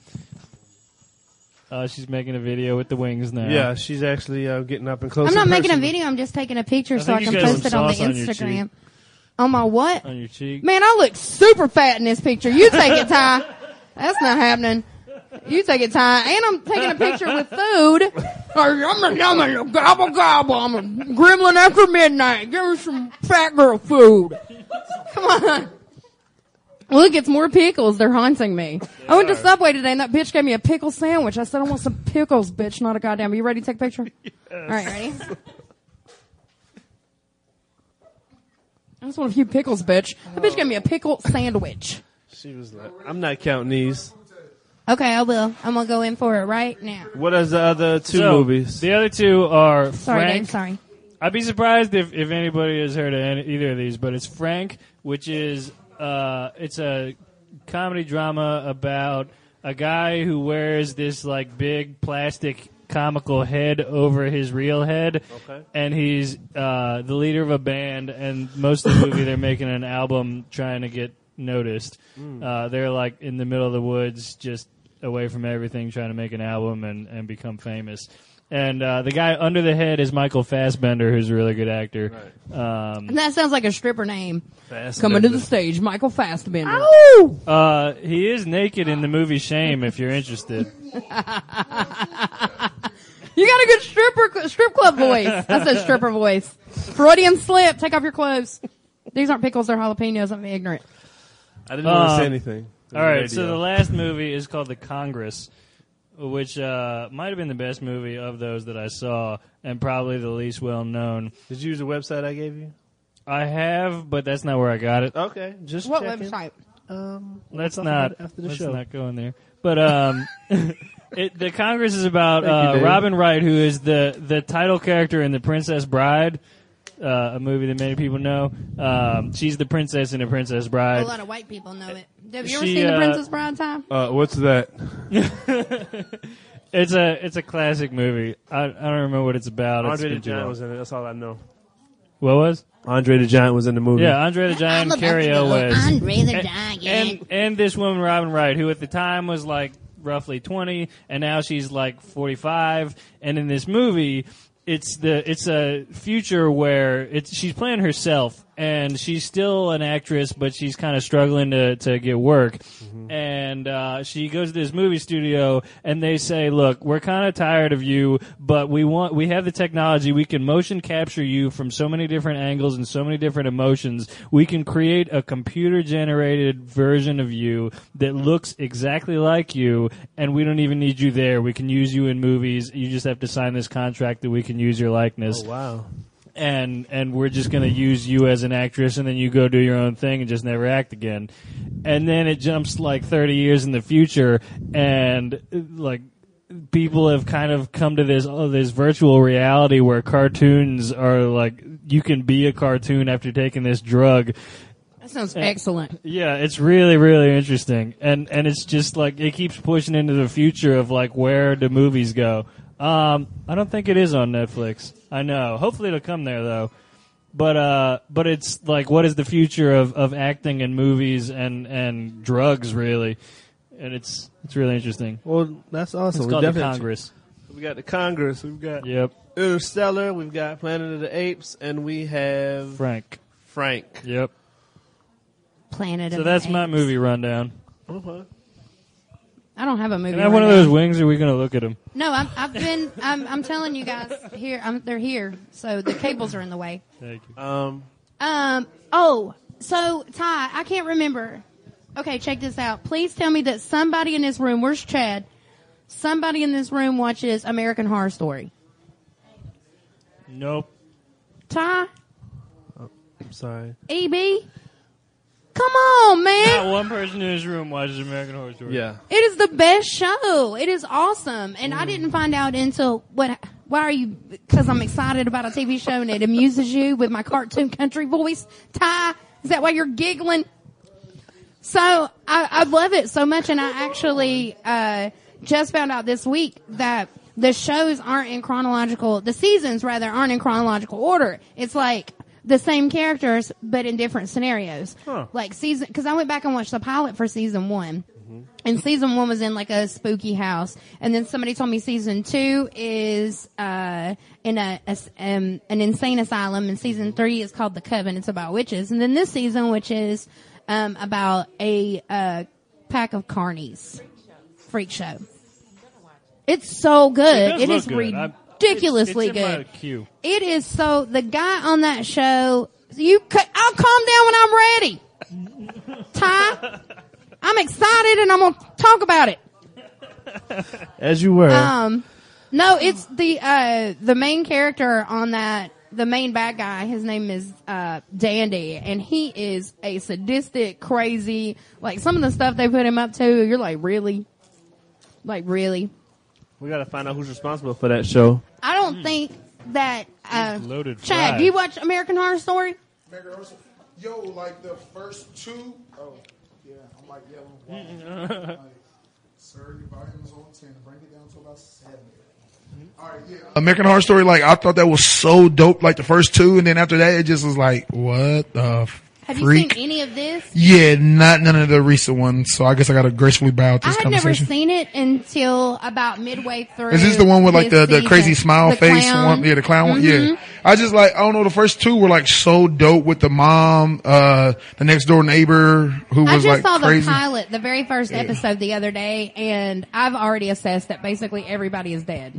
Uh, she's making a video with the wings now. Yeah, she's actually uh, getting up and close. I'm not in making a person. video. I'm just taking a picture I so I think can you got post it some on the sauce on your Instagram. cheek. On my what? On your cheek. Man, I look super fat in this picture. You take it, Ty. That's not happening. You take it, Ty. And I'm taking a picture with food. I'm a, I'm a gobble gobble. I'm a gremlin after midnight. Give me some fat girl food. Come on. Look, it's more pickles. They're haunting me. I went to Subway today and that bitch gave me a pickle sandwich. I said, I want some pickles, bitch, not a goddamn. Are you ready to take a picture? Yes. All right, ready? I just want a few pickles, bitch. That bitch gave me a pickle sandwich. She was like, I'm not counting these. Okay, I will. I'm gonna go in for it right now. What are the other two So, movies? The other two are Sorry, Frank. Dave. Sorry. I'd be surprised if, if anybody has heard of any, either of these, but it's Frank, which is uh, it's a comedy drama about a guy who wears this like big plastic comical head over his real head, Okay. and he's uh, the leader of a band. And most of the movie, they're making an album trying to get noticed. Mm. Uh, they're like in the middle of the woods, just away from everything, trying to make an album and, and become famous. And uh, the guy under the head is Michael Fassbender, who's a really good actor. Um, That sounds like a stripper name. Fast Coming to Bender. the stage, Michael Fassbender. uh, he is naked in the movie Shame, if you're interested. You got a good stripper strip club voice. I said stripper voice. Freudian slip. Take off your clothes. These aren't pickles, they're jalapenos. I'm ignorant. I didn't want to Um, say anything. All right, so the last movie is called The Congress, which uh, might have been the best movie of those that I saw, and probably the least well known. Did you use the website I gave you? I have, but that's not where I got it. Okay, just What checking. website? Um, Let's talk not. about it after the let's show. not go in there. But um, it, the Congress is about Thank you, uh, Dave. Robin Wright, who is the the title character in The Princess Bride, uh, a movie that many people know. Um, she's the princess in The Princess A Bride. lot of white people know it. Have you ever She, seen The uh, Princess Bride, Time? Uh, what's that? It's a it's a classic movie. I, I don't remember what it's about. It's Andre the been too Giant long. was in it. That's all I know. What was? Andre the Giant was in the movie. Yeah, Andre the Giant, I'm Carrie about to go Elwes. Andre the and, Giant. and and this woman Robin Wright, who at the time was like roughly twenty, and now she's like forty-five. And in this movie, it's the it's a future where it's she's playing herself, and she's still an actress, but she's kind of struggling to to get work. And uh, she goes to this movie studio, and they say, "Look, we're kind of tired of you, but we want we have the technology. We can motion capture you from so many different angles and so many different emotions. We can create a computer generated version of you that looks exactly like you, and we don't even need you there. We can use you in movies. You just have to sign this contract that we can use your likeness." Oh wow. and and we're just going to use you as an actress, and then you go do your own thing and just never act again. And then it jumps like thirty years in the future, and like people have kind of come to this oh, this virtual reality where cartoons are like you can be a cartoon after taking this drug. That sounds excellent. Yeah, it's really, really interesting. And and it's just like it keeps pushing into the future of like where do movies go. Um, I don't think it is on Netflix. I know. Hopefully it'll come there though. But uh but it's like what is the future of, of acting and movies and, and drugs really. And it's it's really interesting. Well, that's awesome. It's We called the definitely- Congress. We got the Congress. We've got Yep. Interstellar. We've got Planet of the Apes, and we have Frank. Frank. Yep. Planet So of that's the my Apes. movie rundown. Okay. I don't have a movie. Can I have one of right those now. wings or are we going to look at them? No, I'm, I've been. I'm, I'm telling you guys here. I'm, they're here, so the cables are in the way. Thank you. Um, Um. Oh, so Ty, I can't remember. Okay, check this out. Please tell me that somebody in this room. Where's Chad? Somebody in this room watches American Horror Story. Nope. Ty, I'm sorry. E B. Come on, man. Not one person in this room watches American Horror Story. Yeah. It is the best show. It is awesome. And I didn't find out until what, why are you, cause I'm excited about a T V show and it amuses you with my cartoon country voice. Ty, is that why you're giggling? So I, I love it so much and I actually, uh, just found out this week that the shows aren't in chronological, the seasons rather aren't in chronological order. It's like, the same characters, but in different scenarios. Huh. Like season, cause I went back and watched the pilot for season one. Mm-hmm. And season one was in like a spooky house. And then somebody told me season two is, uh, in a, a um, an insane asylum. And season three is called The Coven. It's about witches. And then this season, which is, um, about a, uh, pack of carnies. Freak show. It's so good. It, It does is look good. I- ridiculously it's, it's in good. my queue. It is so, the guy on that show, you, c- I'll calm down when I'm ready. Ty, I'm excited and I'm going to talk about it. As you were. Um, no, it's the, uh, the main character on that, the main bad guy, his name is, uh, Dandy, and he is a sadistic, crazy, like some of the stuff they put him up to, you're like, really? Like, really? We gotta find out who's responsible for that show. I don't think that, uh, Loaded Chad, fries. do you watch American Horror Story? Yo, like the first two. Oh, yeah. I'm like, yeah. Like, sir, your volume is on ten. Bring it down to about seven. All right, yeah. American Horror Story, like, I thought that was so dope, like the first two, and then after that, it just was like, what the Have you freak? seen any of this? Yeah, not none of the recent ones, so I guess I gotta gracefully bow to I this had never conversation. seen it until about midway through. Is this the one with like the, this the season. crazy smile The face clown. one? Yeah, the clown one? Mhm. Yeah. I just like, I don't know, the first two were like so dope with the mom, uh, the next door neighbor who I was just like saw crazy. the pilot, the very first episode the other day, and I've already assessed that basically everybody is dead.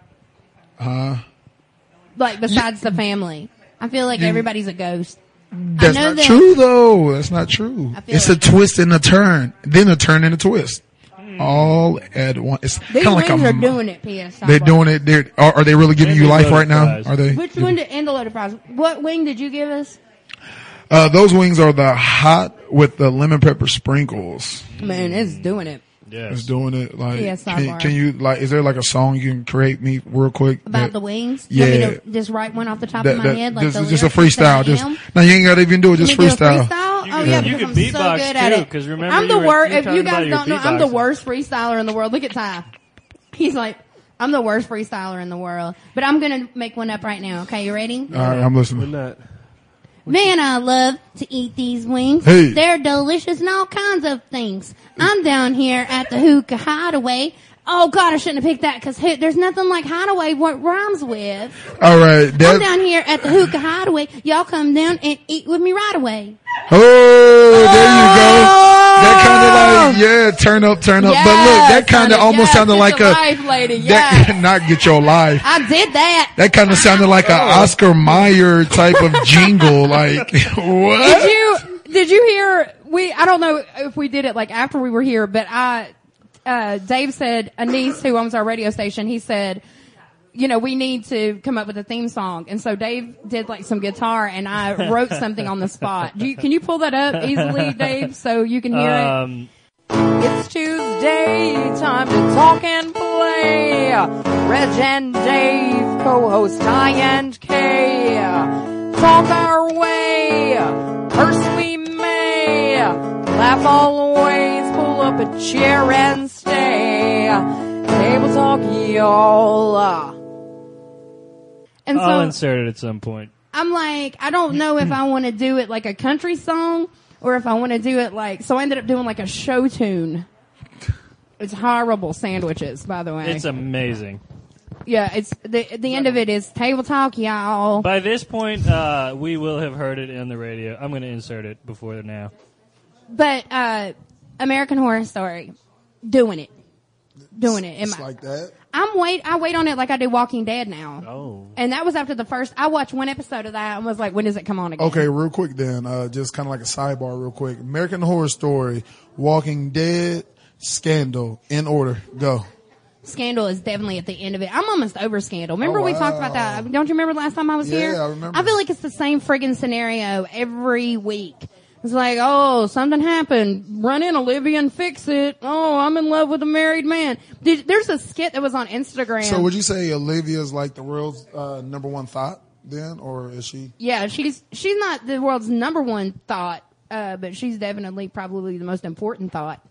Uh, Like, besides the family. I feel like everybody's a ghost. that's I know not that- true though. That's not true. I feel It's like- a twist and a turn, then a turn and a twist. All at once. It's These kind of like wings a, are doing it, P S. they're doing it. They're, are, are they really giving And you the life loaded right now? fries. Are they? Which one did, and the loaded fries. What wing did you give us? Uh, those wings are the hot with the lemon pepper sprinkles. Man, it's doing it. Yes. It's doing it. Like, Yeah, can, sidebar. can you, like, is there like a song you can create me real quick? About that- the wings? You want me Yeah. to just write one off the top That, of my that, head? Like just, the just a lyrics that I freestyle. Just am? no, you ain't gotta even do it. Just Can we do a freestyle. freestyle? You oh can- yeah, you because can I'm so beatbox, good at too, it. 'cause remember I'm you the were- worst. you were If you talking about guys your don't know, I'm the beatboxing. worst freestyler in the world. Look at Ty. He's like, I'm the worst freestyler in the world. But I'm gonna make one up right now. Okay, you ready? All right, I'm We're listening. not. Man, I love to eat these wings. Hey. They're delicious and all kinds of things. I'm down here at the Hookah Hideaway. Oh God, I shouldn't have picked that because there's nothing like Hideaway what rhymes with. All right, I'm that. down here at the Hookah Hideaway. Y'all come down and eat with me right away. Oh, there you go. That kind of like, yeah, turn up, turn up. but look, that kind of almost yes, sounded get like your a. life, lady. That Yes. not get your life. I did that. That kind of sounded like a Oscar Mayer type of jingle. Like Did what? you did you hear? We I don't know if we did it like after we were here, but I uh Dave said Anise, who owns our radio station, he said, you know, we need to come up with a theme song. And so Dave did like some guitar and I wrote something on the spot. Do you, can you pull that up easily, Dave, so you can hear Um, it? It's Tuesday, time to talk and play. Reg and Dave, co-host Ty and Kay. Talk our way, curse we may. Laugh always, pull up a chair and stay. Table talk, y'all. And so I'll insert it at some point. I'm like, I don't know if I want to do it like a country song or if I want to do it like, so I ended up doing like a show tune. It's horrible sandwiches, by the way. It's amazing. Yeah, it's, the, the end of it is table talk, y'all. By this point, uh, we will have heard it in the radio. I'm going to insert it before now. But, uh, American Horror Story, doing it. Doing it. It's Am I- like that. I'm wait, I wait on it like I do Walking Dead now. Oh. And that was after the first, I watched one episode of that and was like, when does it come on again? Okay, real quick then, uh, just kind of like a sidebar real quick. American Horror Story, Walking Dead, Scandal, in order, go. Scandal is definitely at the end of it. I'm almost over Scandal. Remember Oh, we wow. talked about that? Don't you remember last time I was Yeah, here? I remember. I feel like it's the same friggin' scenario every week. It's like, oh, something happened. Run in, Olivia, and fix it. Oh, I'm in love with a married man. Did, there's a skit that was on Instagram. So would you say Olivia's like the world's uh, number one thought then, or is she? Yeah, she's she's not the world's number one thought, uh, but she's definitely probably the most important thought.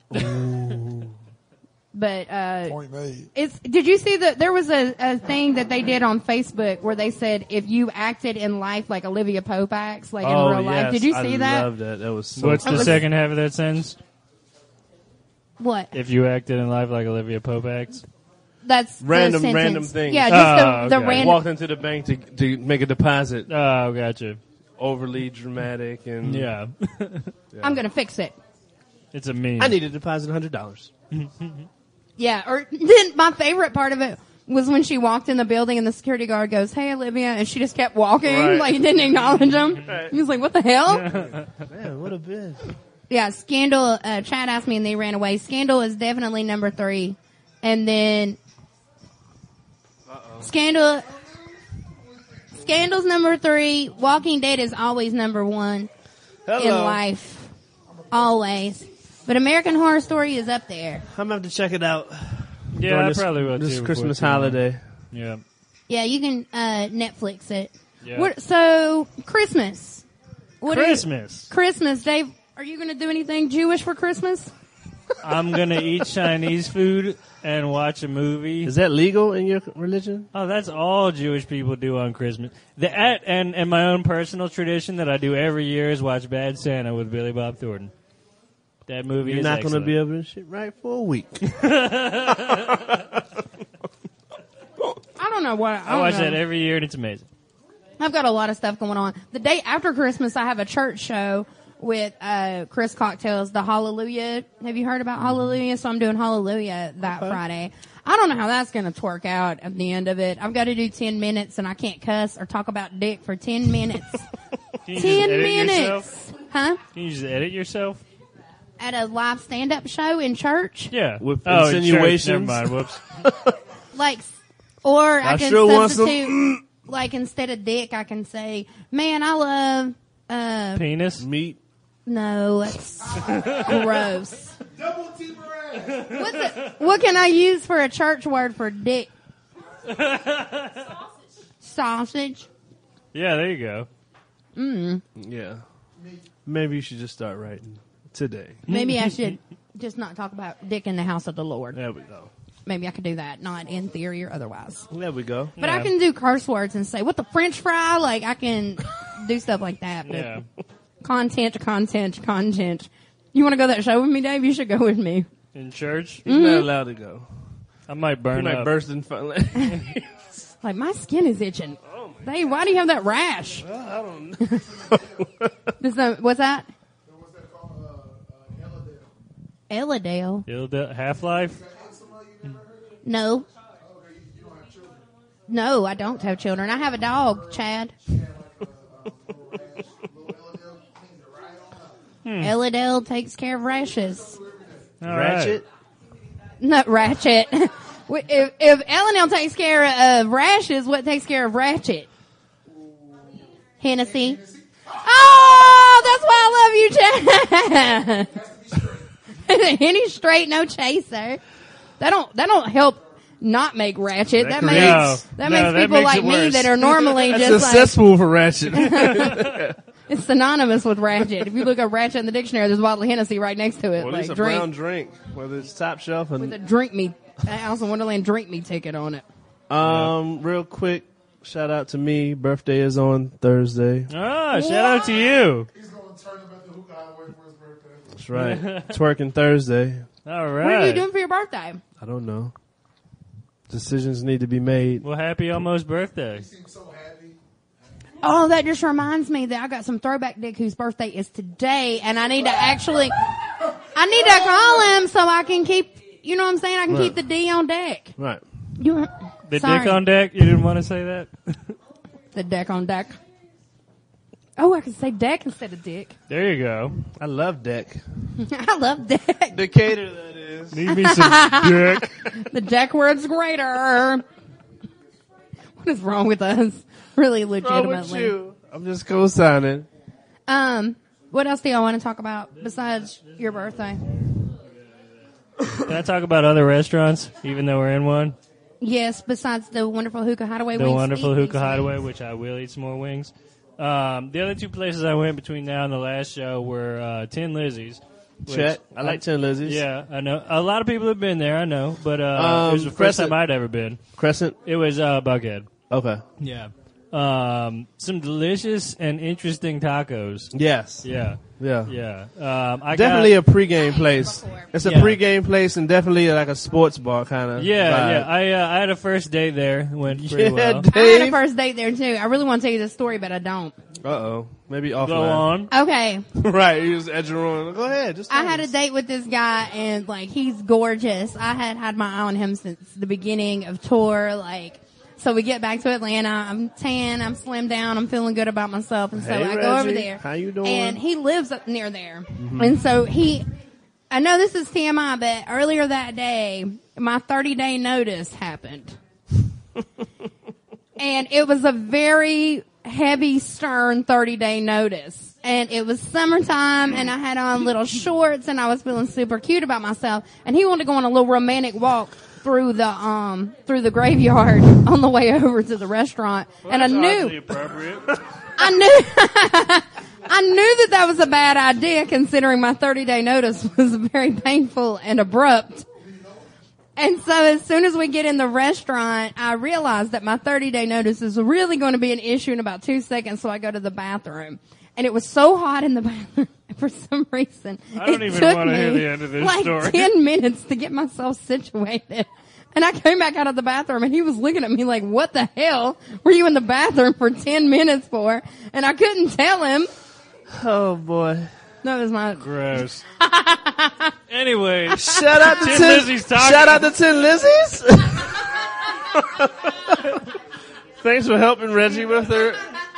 But uh, Point made. it's. Did you see that there was a, a thing that they did on Facebook where they said if you acted in life like Olivia Pope acts, like oh, in real yes. life, did you I see that? love that. That was so What's the was- second half of that sentence? What? If you acted in life like Olivia Pope acts? That's Random- the sentence. random things. Yeah, just the, Oh, the okay. random. walked into the bank to to make a deposit. Oh, gotcha. Overly dramatic and Yeah. I'm gonna fix it. It's a meme. I need to deposit a hundred dollars. Yeah, or then my favorite part of it was when she walked in the building and the security guard goes, "Hey, Olivia," and she just kept walking, Right. like didn't acknowledge him. Right. He was like, "What the hell?" Man, what a bitch. Yeah, Scandal. Uh, Chad asked me and they ran away. Scandal is definitely number three, and then Uh-oh. Scandal. Scandal's number three. Walking Dead is always number one Hello. in life, always. But American Horror Story is up there. I'm gonna have to check it out. Yeah, during I this, probably will this too. Christmas before too long. holiday. Yeah. Yeah, you can uh, Netflix it. Yeah. What, so Christmas. What do you- Christmas. Christmas, Dave. Are you going to do anything Jewish for Christmas? I'm going to eat Chinese food and watch a movie. Is that legal in your religion? Oh, that's all Jewish people do on Christmas. The at, and and my own personal tradition that I do every year is watch Bad Santa with Billy Bob Thornton. That movie You're is not going to excellent. be able to shit right for a week. I don't know what. I, I don't watch know. that every year and it's amazing. I've got a lot of stuff going on. The day after Christmas, I have a church show with uh Chris Cocktails, the Hallelujah. Have you heard about Hallelujah? So I'm doing Hallelujah that Friday. I don't know how that's going to twerk out at the end of it. I've got to do ten minutes and I can't cuss or talk about dick for ten minutes. Can you ten just edit minutes. yourself? Huh? Can you just edit yourself? At a live stand-up show in church? Yeah. With oh, in church. insinuations. Never mind. Whoops. Like, or I, I can sure want some- substitute, like instead of dick, I can say, man, I love, uh, Penis. Meat. no, it's gross. What's it, what can I use for a church word for dick? Sausage. Yeah, there you go. Yeah. Maybe you should just start writing today. Maybe I should just not talk about dick in the house of the Lord. There we go. Maybe I could do that, not in theory or otherwise. There we go. But I Yeah. can do curse words and say, what the French fry? Like, I can do stuff like that. But Yeah. content, content, content. You want to go to that show with me, Dave? You should go with me. In church, He's not allowed to go. I might He burn might up. burst in fun. Like, my skin is itching. Dave, why do you have that rash? I don't know. This, uh, what's that? Elladale. Ilda- Half-Life. No. No, I don't have children. I have a dog, Chad. Elladale takes care of rashes. All right. Ratchet. Not Ratchet. If, if L and L takes care of rashes, what takes care of ratchet? Hennessy. Oh, that's why I love you, Chad. Henny straight, no chaser. That don't, that don't help not make ratchet. That, That makes, creates- that No, makes that people makes like it me worse. that are normally That's just a like, cesspool for ratchet. it's synonymous with ratchet. If you look up ratchet in the dictionary, there's a bottle of Hennessy right next to it. Well, at like least a drink. brown drink, whether it's top shelf or With a drink me, Alice in Wonderland drink me ticket on it. Um, real quick, shout out to me. Birthday is on Thursday. Ah, shout out to you. He's going to turn up at the hookah highway for his birthday. That's right. Twerking Thursday. All What are you right. doing for your birthday? I don't know. Decisions need to be made. Well, happy almost birthday. He seems so happy. Oh, that just reminds me that I got some throwback dick whose birthday is today, and I need to actually, I need to call him so I can keep, you know what I'm saying? I can Right. keep the D on deck. Right. You, The sorry. dick on deck? You didn't want to say that? The deck on deck. Oh, I can say deck instead of dick. There you go. I love deck. I love deck. Decatur, that is. Need me some dick. The deck word's greater. What is wrong with us? Really Wrong with legitimately. you? I'm just co-signing. Um, what else do y'all want to talk about besides your birthday? Can I talk about other restaurants, even though we're in one? Yes, besides the wonderful Hookah Hideaway The wings. wonderful Eat Hookah these Hideaway, wings. which I will eat some more wings. Um, the other two places I went between now and the last show were uh, Tin Lizzie's. which- Check. I like Tin Lizzie's. Yeah, I know. A lot of people have been there, I know. But uh, Um, it was the first Crescent. time I'd ever been. Crescent. It was uh, Buckhead. Okay. Yeah. Um, some delicious and interesting tacos. Yes. Yeah. Yeah. Yeah. Um, I Definitely got, a pregame place. It's a Yeah. pregame place and definitely like a sports bar kind of. Yeah, vibe. yeah. I uh, I had a first date there. Went pretty Yeah, well. I had a Dave. first date there too. I really want to tell you this story, but I don't. Uh oh. Maybe Go offline. on. Okay. Right. You just edge on. Go ahead. Just. I tell had a us. date with this guy and like he's gorgeous. I had had my eye on him since the beginning of tour. Like, so we get back to Atlanta. I'm tan. I'm slimmed down. I'm feeling good about myself. And so Hey, I go over Reggie. there. How you doing? And he lives up near there. And so he, I know this is T M I, but earlier that day, my thirty day notice happened. And it was a very heavy, stern thirty day notice. And it was summertime and I had on little shorts and I was feeling super cute about myself. And he wanted to go on a little romantic walk through the, um, through the graveyard on the way over to the restaurant. And I knew, Appropriate. I knew, I knew that that was a bad idea considering my thirty day notice was very painful and abrupt. And so as soon as we get in the restaurant, I realized that my thirty day notice is really going to be an issue in about two seconds. So I go to the bathroom and it was so hot in the bathroom for some reason. I don't it even took wanna me hear the end of this like story. ten minutes to get myself situated. And I came back out of the bathroom and he was looking at me like, what the hell were you in the bathroom for ten minutes for? And I couldn't tell him. Oh boy. That was my, Gross. Anyway, Shout out to Tin Tin Lizzie's talking. Shout out to Tin Lizzie's. Thanks for helping Reggie with her.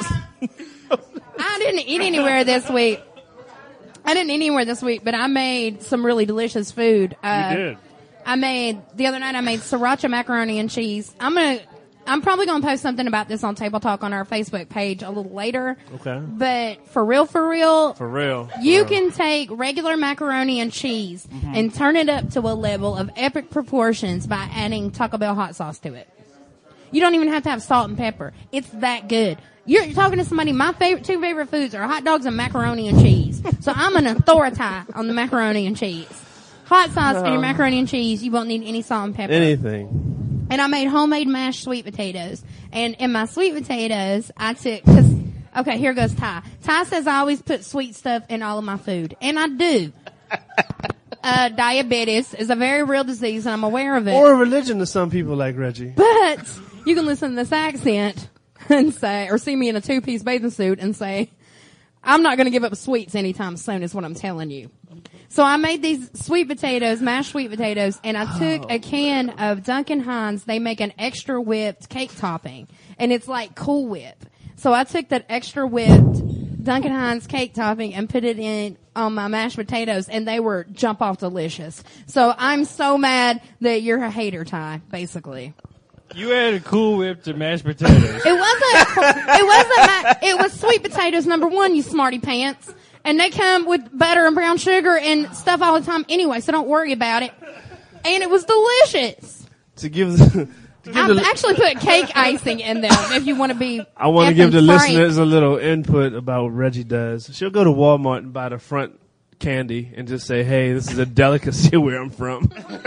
I didn't eat anywhere this week. I didn't eat anywhere this week, but I made some really delicious food. Uh, you did. I made, the other night I made sriracha macaroni and cheese. I'm gonna, I'm probably gonna post something about this on Table Talk on our Facebook page a little later. Okay. But for real, for real, For real. you can take regular macaroni and cheese and turn it up to a level of epic proportions by adding Taco Bell hot sauce to it. You don't even have to have salt and pepper. It's that good. You're talking to somebody, my favorite, two favorite foods are hot dogs and macaroni and cheese. So I'm an authority on the macaroni and cheese. Hot sauce for your macaroni and cheese, you won't need any salt and pepper. Anything. And I made homemade mashed sweet potatoes. And in my sweet potatoes, I took, cause, okay, here goes Ty. Ty says I always put sweet stuff in all of my food. And I do. Uh, diabetes is a very real disease and I'm aware of it. Or a religion to some people like Reggie. But you can listen to this accent and say, or see me in a two-piece bathing suit and say, I'm not going to give up sweets anytime soon is what I'm telling you. So I made these sweet potatoes, mashed sweet potatoes, and I took a can of Duncan Hines. They make an extra whipped cake topping, and it's like Cool Whip. So I took that extra whipped Duncan Hines cake topping and put it in on my mashed potatoes, and they were jump off delicious. So I'm so mad that you're a hater, Ty, basically. You had a Cool Whip to mashed potatoes. It wasn't, it wasn't, ma- it was sweet potatoes number one, you smarty pants. And they come with butter and brown sugar and stuff all the time anyway, so don't worry about it. And it was delicious. To give the, to give I've the, actually put cake icing in them if you want to be I want to effing give the frank. listeners a little input about what Reggie does. She'll go to Walmart and buy the front candy and just say, hey, this is a delicacy where I'm from. What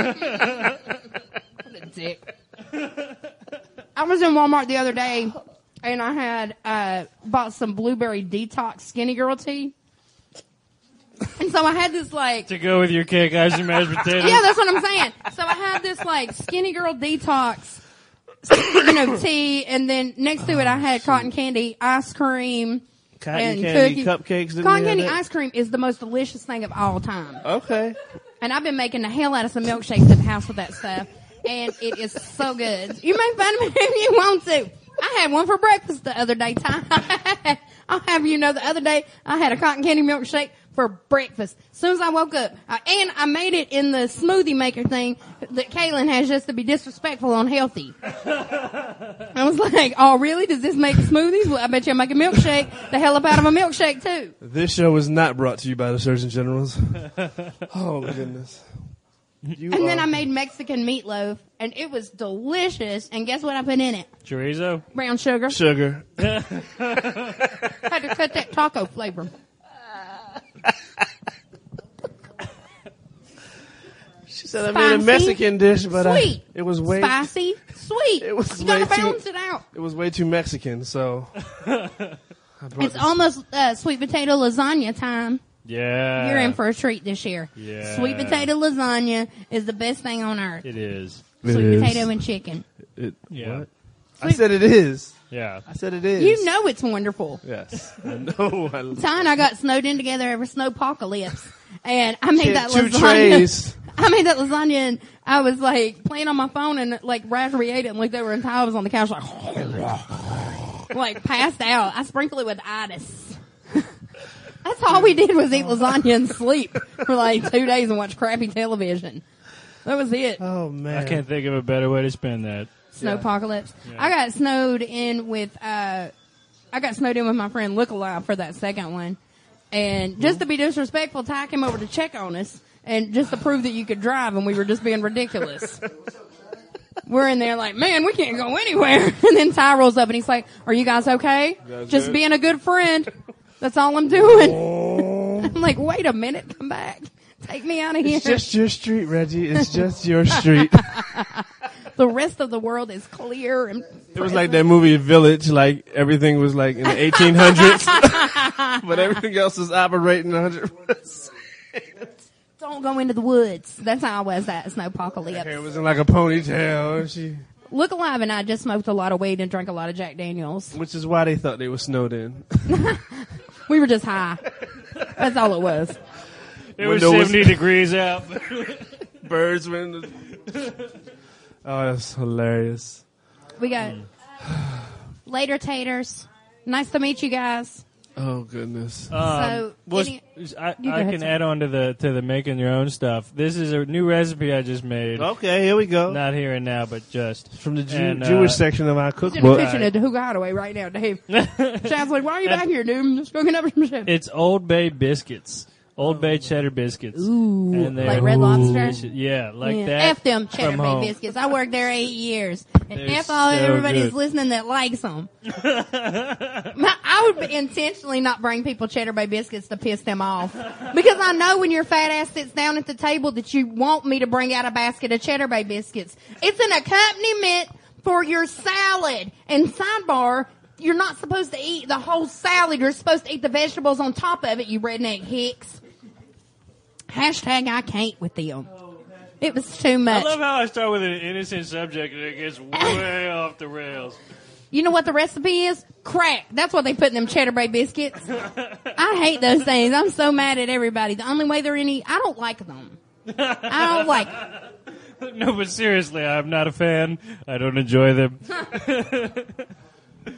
a dick. I was in Walmart the other day, and I had uh bought some blueberry detox skinny girl tea. And so I had this like To go with your cake, ice, and mashed potatoes. yeah, that's what I'm saying. So I had this like skinny girl detox, you know, tea, and then next to it I had cotton candy, ice cream, Cotton and candy, cookies. cupcakes. didn't Cotton they have candy that? ice cream is the most delicious thing of all time. Okay. And I've been making the hell out of some milkshakes at the house with that stuff. And it is so good. You make fun of me if you want to. I had one for breakfast the other day. Time. I'll have you know the other day I had a cotton candy milkshake for breakfast. As soon as I woke up. I, and I made it in the smoothie maker thing that Kaylin has just to be disrespectful on healthy. I was like, oh really? Does this make smoothies? Well, I bet you'll make a milkshake the hell up out of a milkshake too. This show is not brought to you by the Surgeon Generals. Oh my goodness. You And then are- I made Mexican meatloaf, and it was delicious. And guess what I put in it? Chorizo? Brown sugar. sugar. Had to cut that taco flavor. She said I made a Spicy, Mexican dish, but I, Sweet. it was way Spicy, sweet. It was you gotta way too- balance it out. it was way too Mexican. So I brought It's this- almost uh, sweet potato lasagna time. Yeah. You're in for a treat this year. Yeah. Sweet potato lasagna is the best thing on earth. It is. It Sweet is. potato and chicken. It, Yeah. what? I said it is. Yeah. I said it is. You know it's wonderful. Yes. I know. I, Ty and I got snowed in together over snowpocalypse, and I made that two lasagna. trays. I made that lasagna, and I was like playing on my phone, and like Raspberry ate it, and looked over, and Ty was on the couch like, like passed out. I sprinkled it with itis. That's all we did was eat lasagna and sleep for like two days and watch crappy television. That was it. Oh man. I can't think of a better way to spend that. Snowpocalypse. Yeah. I got snowed in with uh I got snowed in with my friend Look Alive for that second one. And just to be disrespectful, Ty came over to check on us and just to prove that you could drive, and we were just being ridiculous. We're in there like, man, we can't go anywhere. And then Ty rolls up and he's like, are you guys okay? That's Just good. being a good friend. That's all I'm doing. I'm like, wait a minute, come back. Take me out of here. It's just your street, Reggie. It's just your street. The rest of the world is clear and It was like that movie Village, like everything was like in the eighteen hundreds, but everything else was operating one hundred percent. don't go into the woods. That's how I was at Snowpocalypse. Hair was in like a ponytail, and she, Look Alive and I just smoked a lot of weed and drank a lot of Jack Daniels. which is why they thought they were snowed in. We were just high. That's all it was. It was Window was- seventy degrees out. Birds were in the... Oh, that's hilarious. We got later taters. Nice to meet you guys. Oh, goodness. Um, So, was- any- I, You go I ahead, can sir. add on to the to the making your own stuff. This is a new recipe I just made. Okay, here we go. Not here and now, but just From the Jew- And, uh, Jewish section of our He's in the cookbook. kitchen at the Hookah Hideaway right now, Dave. Chad's like, why are you back here, dude? I'm just cooking up some shit. It's Old Bay biscuits, Old Bay cheddar biscuits. Ooh, And they're like Red Lobster? delicious. Yeah, like Yeah. that. F them Cheddar from Bay home. biscuits. I worked there eight years. And They're F all so everybody good. that's listening that likes them. I would intentionally not bring people Cheddar Bay biscuits to piss them off. Because I know when your fat ass sits down at the table that you want me to bring out a basket of Cheddar Bay biscuits. It's an accompaniment for your salad. And sidebar, you're not supposed to eat the whole salad. You're supposed to eat the vegetables on top of it, you redneck hicks. Hashtag I can't with them. It was too I much. love how I start with an innocent subject and it gets way off the rails. You know what the recipe is? Crack. That's what they put in them Cheddar Bay biscuits. I hate those things. I'm so mad at everybody. The only way they're any, I don't like them. I don't like them. No, but seriously, I'm not a fan. I don't enjoy them.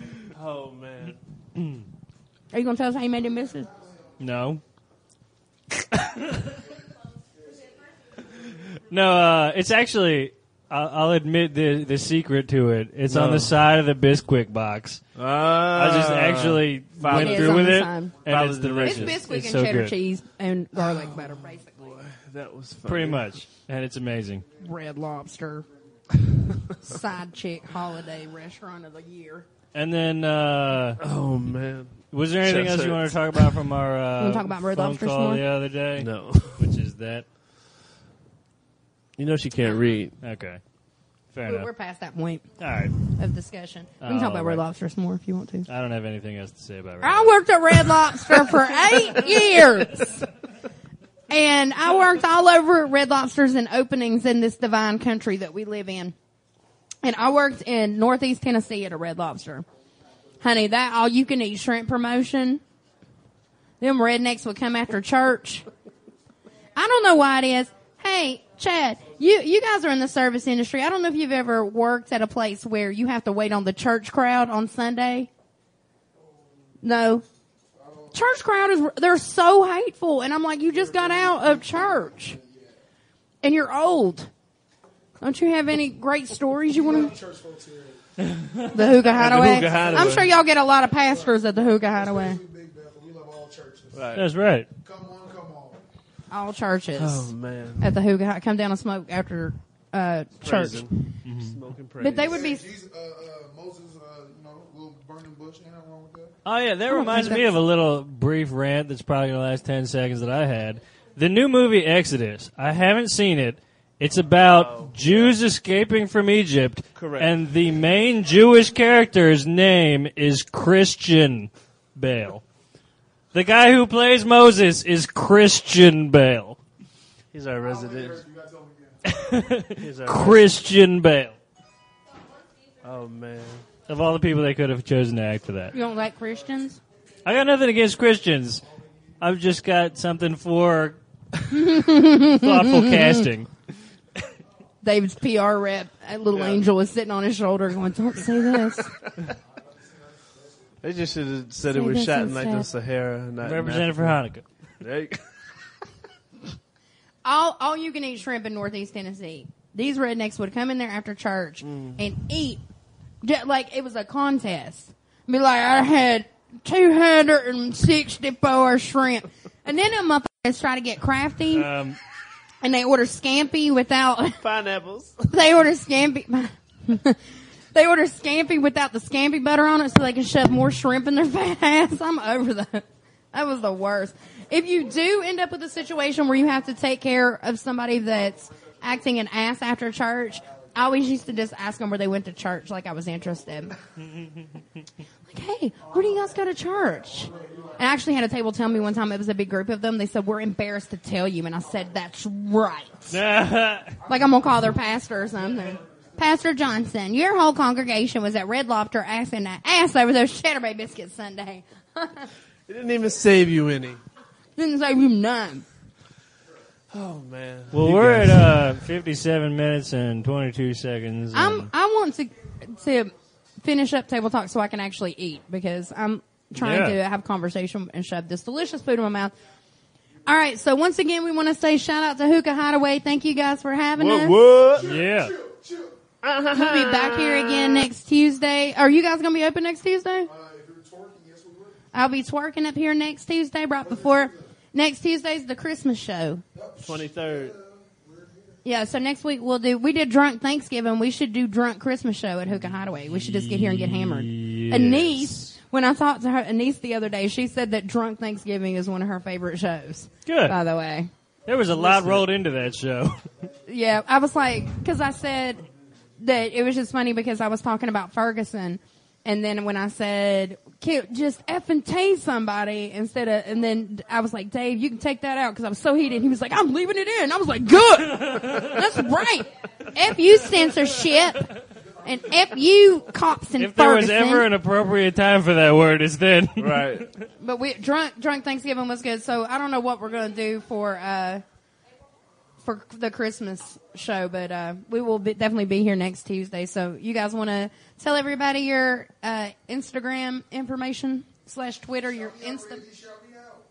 Oh, man. Are you going to tell us how you made them biscuits? No. No, uh, it's actually. I'll, I'll admit the the secret to it. It's No. on the side of the Bisquick box. Ah, I just actually Follow went the- It is through on with the it, side. and Follow it's the delicious. It's Bisquick It's and so cheddar good. cheese and garlic butter, basically. That was funny. Pretty much, and it's amazing. Red Lobster. Side chick holiday restaurant of the year. And then, uh, Oh man, was there anything Chest else you hurts. want to talk about from our uh, wanna talk about Red phone Lobster call some more? the other day? no. Which is that? You know she can't read. Okay, fair We're, enough. we're past that point All right, of discussion. We can talk about All Red right. Lobster some more if you want to. I don't have anything else to say about I it. worked at Red Lobster for eight years. And I worked all over Red Lobsters and openings in this divine country that we live in. And I worked in Northeast Tennessee at a Red Lobster. Honey, that all you can eat shrimp promotion, them rednecks would come after church. I don't know why it is. Hey, Chad, you, you guys are in the service industry. I don't know if you've ever worked at a place where you have to wait on the church crowd on Sunday. No. Church crowd is, they're so hateful. And I'm like, you just got out of church. And you're old. Don't you have any great stories you want to? The Hookah Hideaway. Hookah Hideaway. I'm sure y'all get a lot of pastors at the Hookah Hideaway. Big Bethel. We love all churches. Right. That's right. Come on, come on. All churches Oh man, at the Hookah Hi- come down and smoke after uh, church. Praising. Smoking praise. But they would be. Jesus, uh, uh, Moses, uh, you know, little burning bush. Ain't nothing wrong with that. Oh yeah, that don't reminds think me of a little brief rant that's probably going to last ten seconds that I had. The new movie Exodus. I haven't seen it. It's about Oh, Jews escaping from Egypt. Correct. And the main Jewish character's name is Christian Bale. The guy who plays Moses is Christian Bale. He's our resident. He's our Christian Bale. Oh man. Of all the people they could have chosen to act for that. You don't like Christians? I got nothing against Christians. I've just got something for thoughtful casting. David's P R rep, that little angel is sitting on his shoulder going, don't say this. They just should have said Say it was this shot in like the instead. Sahara. Not in Represented for Africa. Hanukkah. There you go. All, all you can eat shrimp in Northeast Tennessee. These rednecks would come in there after church and eat, ju- like it was a contest. Be like, I had two hundred sixty-four shrimp. And then them motherfuckers try to get crafty Um, and they order scampi without, Pineapples. they order scampi, they order scampi without the scampi butter on it so they can shove more shrimp in their fat ass. I'm over that. That was the worst. If you do end up with a situation where you have to take care of somebody that's acting an ass after church, I always used to just ask them where they went to church, like I was interested. Like, hey, where do you guys go to church? And I actually had a table tell me one time, it was a big group of them, they said, we're embarrassed to tell you. And I said, that's right. Like I'm going to call their pastor or something. Pastor Johnson, your whole congregation was at Red Lobster asking that ass over those Cheddar Bay biscuits Sunday. It didn't even save you any. Didn't say you none. Oh man. well, You we're guys- at uh, fifty-seven minutes and twenty-two seconds. I'm, and- I want to, to finish up table talk so I can actually eat because I'm trying Yeah. to have conversation and shove this delicious food in my mouth. All right. So once again, we want to say shout out to Hookah Hideaway. Thank you guys for having us. What? what? yeah. We'll be back here again next Tuesday. Are you guys going to be open next Tuesday? Uh, if you're twerking, yes, we would. I'll be twerking up here next Tuesday, right before. Next Tuesday's the Christmas show. twenty-third. Yeah, so next week we'll do, we did drunk Thanksgiving. We should do drunk Christmas show at Hookah Hideaway. We should just get here and get hammered. Yes. Anise, when I talked to her, Anise the other day, she said that drunk Thanksgiving is one of her favorite shows. Good. By the way. There was a lot rolled into that show. Yeah, I was like, cause I said that it was just funny because I was talking about Ferguson. And then when I said, "Kid, just effing tase somebody," instead of, and then I was like, Dave, you can take that out because I was so heated. He was like, I'm leaving it in. I was like, good. That's right. F you censorship and F you cops and If there was Ferguson. ever an appropriate time for that word, it's then. Right. But we, drunk, drunk Thanksgiving was good. So I don't know what we're going to do for, uh, for the Christmas show, but, uh, we will be, definitely be here next Tuesday. So you guys want to tell everybody your, uh, Instagram information slash Twitter, your Insta.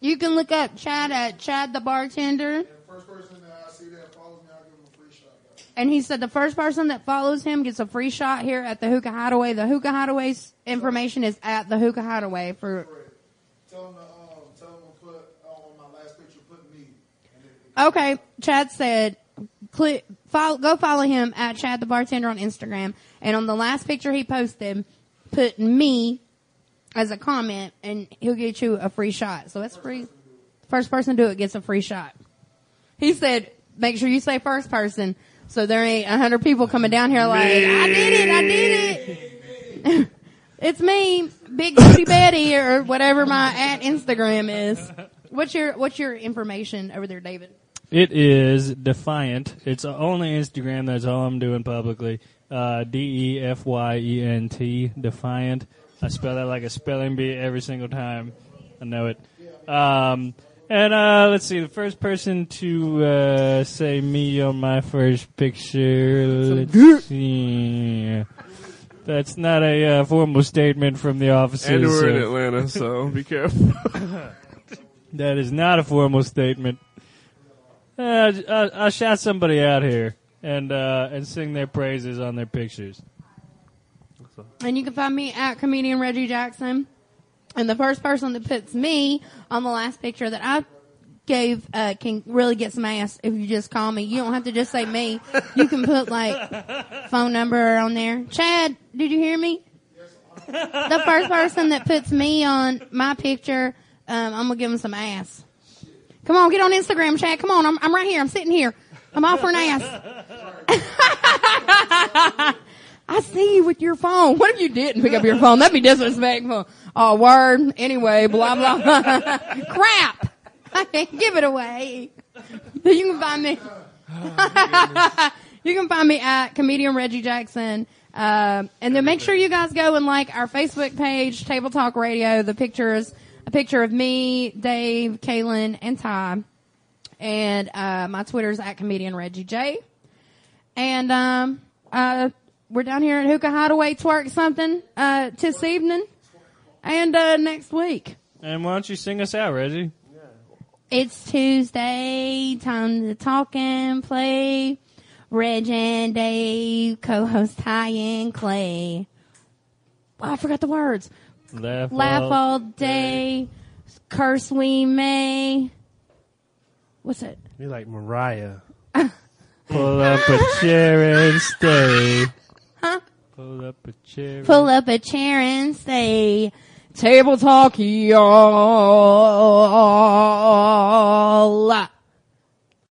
You can look up Chad at Chad the Bartender. And the first person that I see that follows me, I'll give him a free shot. Guys. And he said the first person that follows him gets a free shot here at the Hookah Hideaway. The Hookah Hideaway's information is at the Hookah Hideaway for. Tell him to, um, tell him to put on my last picture, put me. And it, Okay, Chad said, click, follow, go follow him at Chad the Bartender on Instagram. And on the last picture he posted, put me as a comment, and he'll get you a free shot. So that's free. First person to do it gets a free shot. He said, make sure you say first person, so there ain't a hundred people coming down here like, I did it, I did it. It's me, Big Booty Betty, or whatever my at Instagram is. What's your, what's your information over there, David? It is Defiant. It's only Instagram. That's all I'm doing publicly. Uh, D E F Y E N T, Defiant. I spell that like a spelling bee every single time. I know it. Um, and uh, let's see, the first person to uh, say me on my first picture. Let's see. That's not a uh, formal statement from the officers. And we're in uh, Atlanta, so be careful. That is not a formal statement. Uh, I, I shout somebody out here and uh, and sing their praises on their pictures. And you can find me at comedian Reggie Jackson. And the first person that puts me on the last picture that I gave uh, can really get some ass if you just call me. You don't have to just say me. You can put like phone number on there. Chad, did you hear me? The first person that puts me on my picture, um, I'm gonna give him some ass. Come on, get on Instagram, Chad. Come on, I'm, I'm right here. I'm sitting here. I'm offering ass. I see you with your phone. What if you didn't pick up your phone? That'd be disrespectful. Oh, word. Anyway, blah, blah, blah. Crap. I can't give it away. You can find me. You can find me at comedian Reggie Jackson. Uh, and then make sure you guys go and like our Facebook page, Table Talk Radio. The pictures, a picture of me, Dave, Kaylin, and Ty. And, uh, my Twitter's at comedian Reggie J. And, um, uh, we're down here at Hookah Hideaway twerk something, uh, this evening. And, uh, next week. And why don't you sing us out, Reggie? It's Tuesday, time to talk and play. Reg and Dave, co-host Ty and Clay. Oh, I forgot the words. Laugh, Laugh all, all day, curse we may. What's it? You're like Mariah. Pull up a chair and stay. Huh? Pull up a chair. Pull up a chair and stay. Table talk, y'all.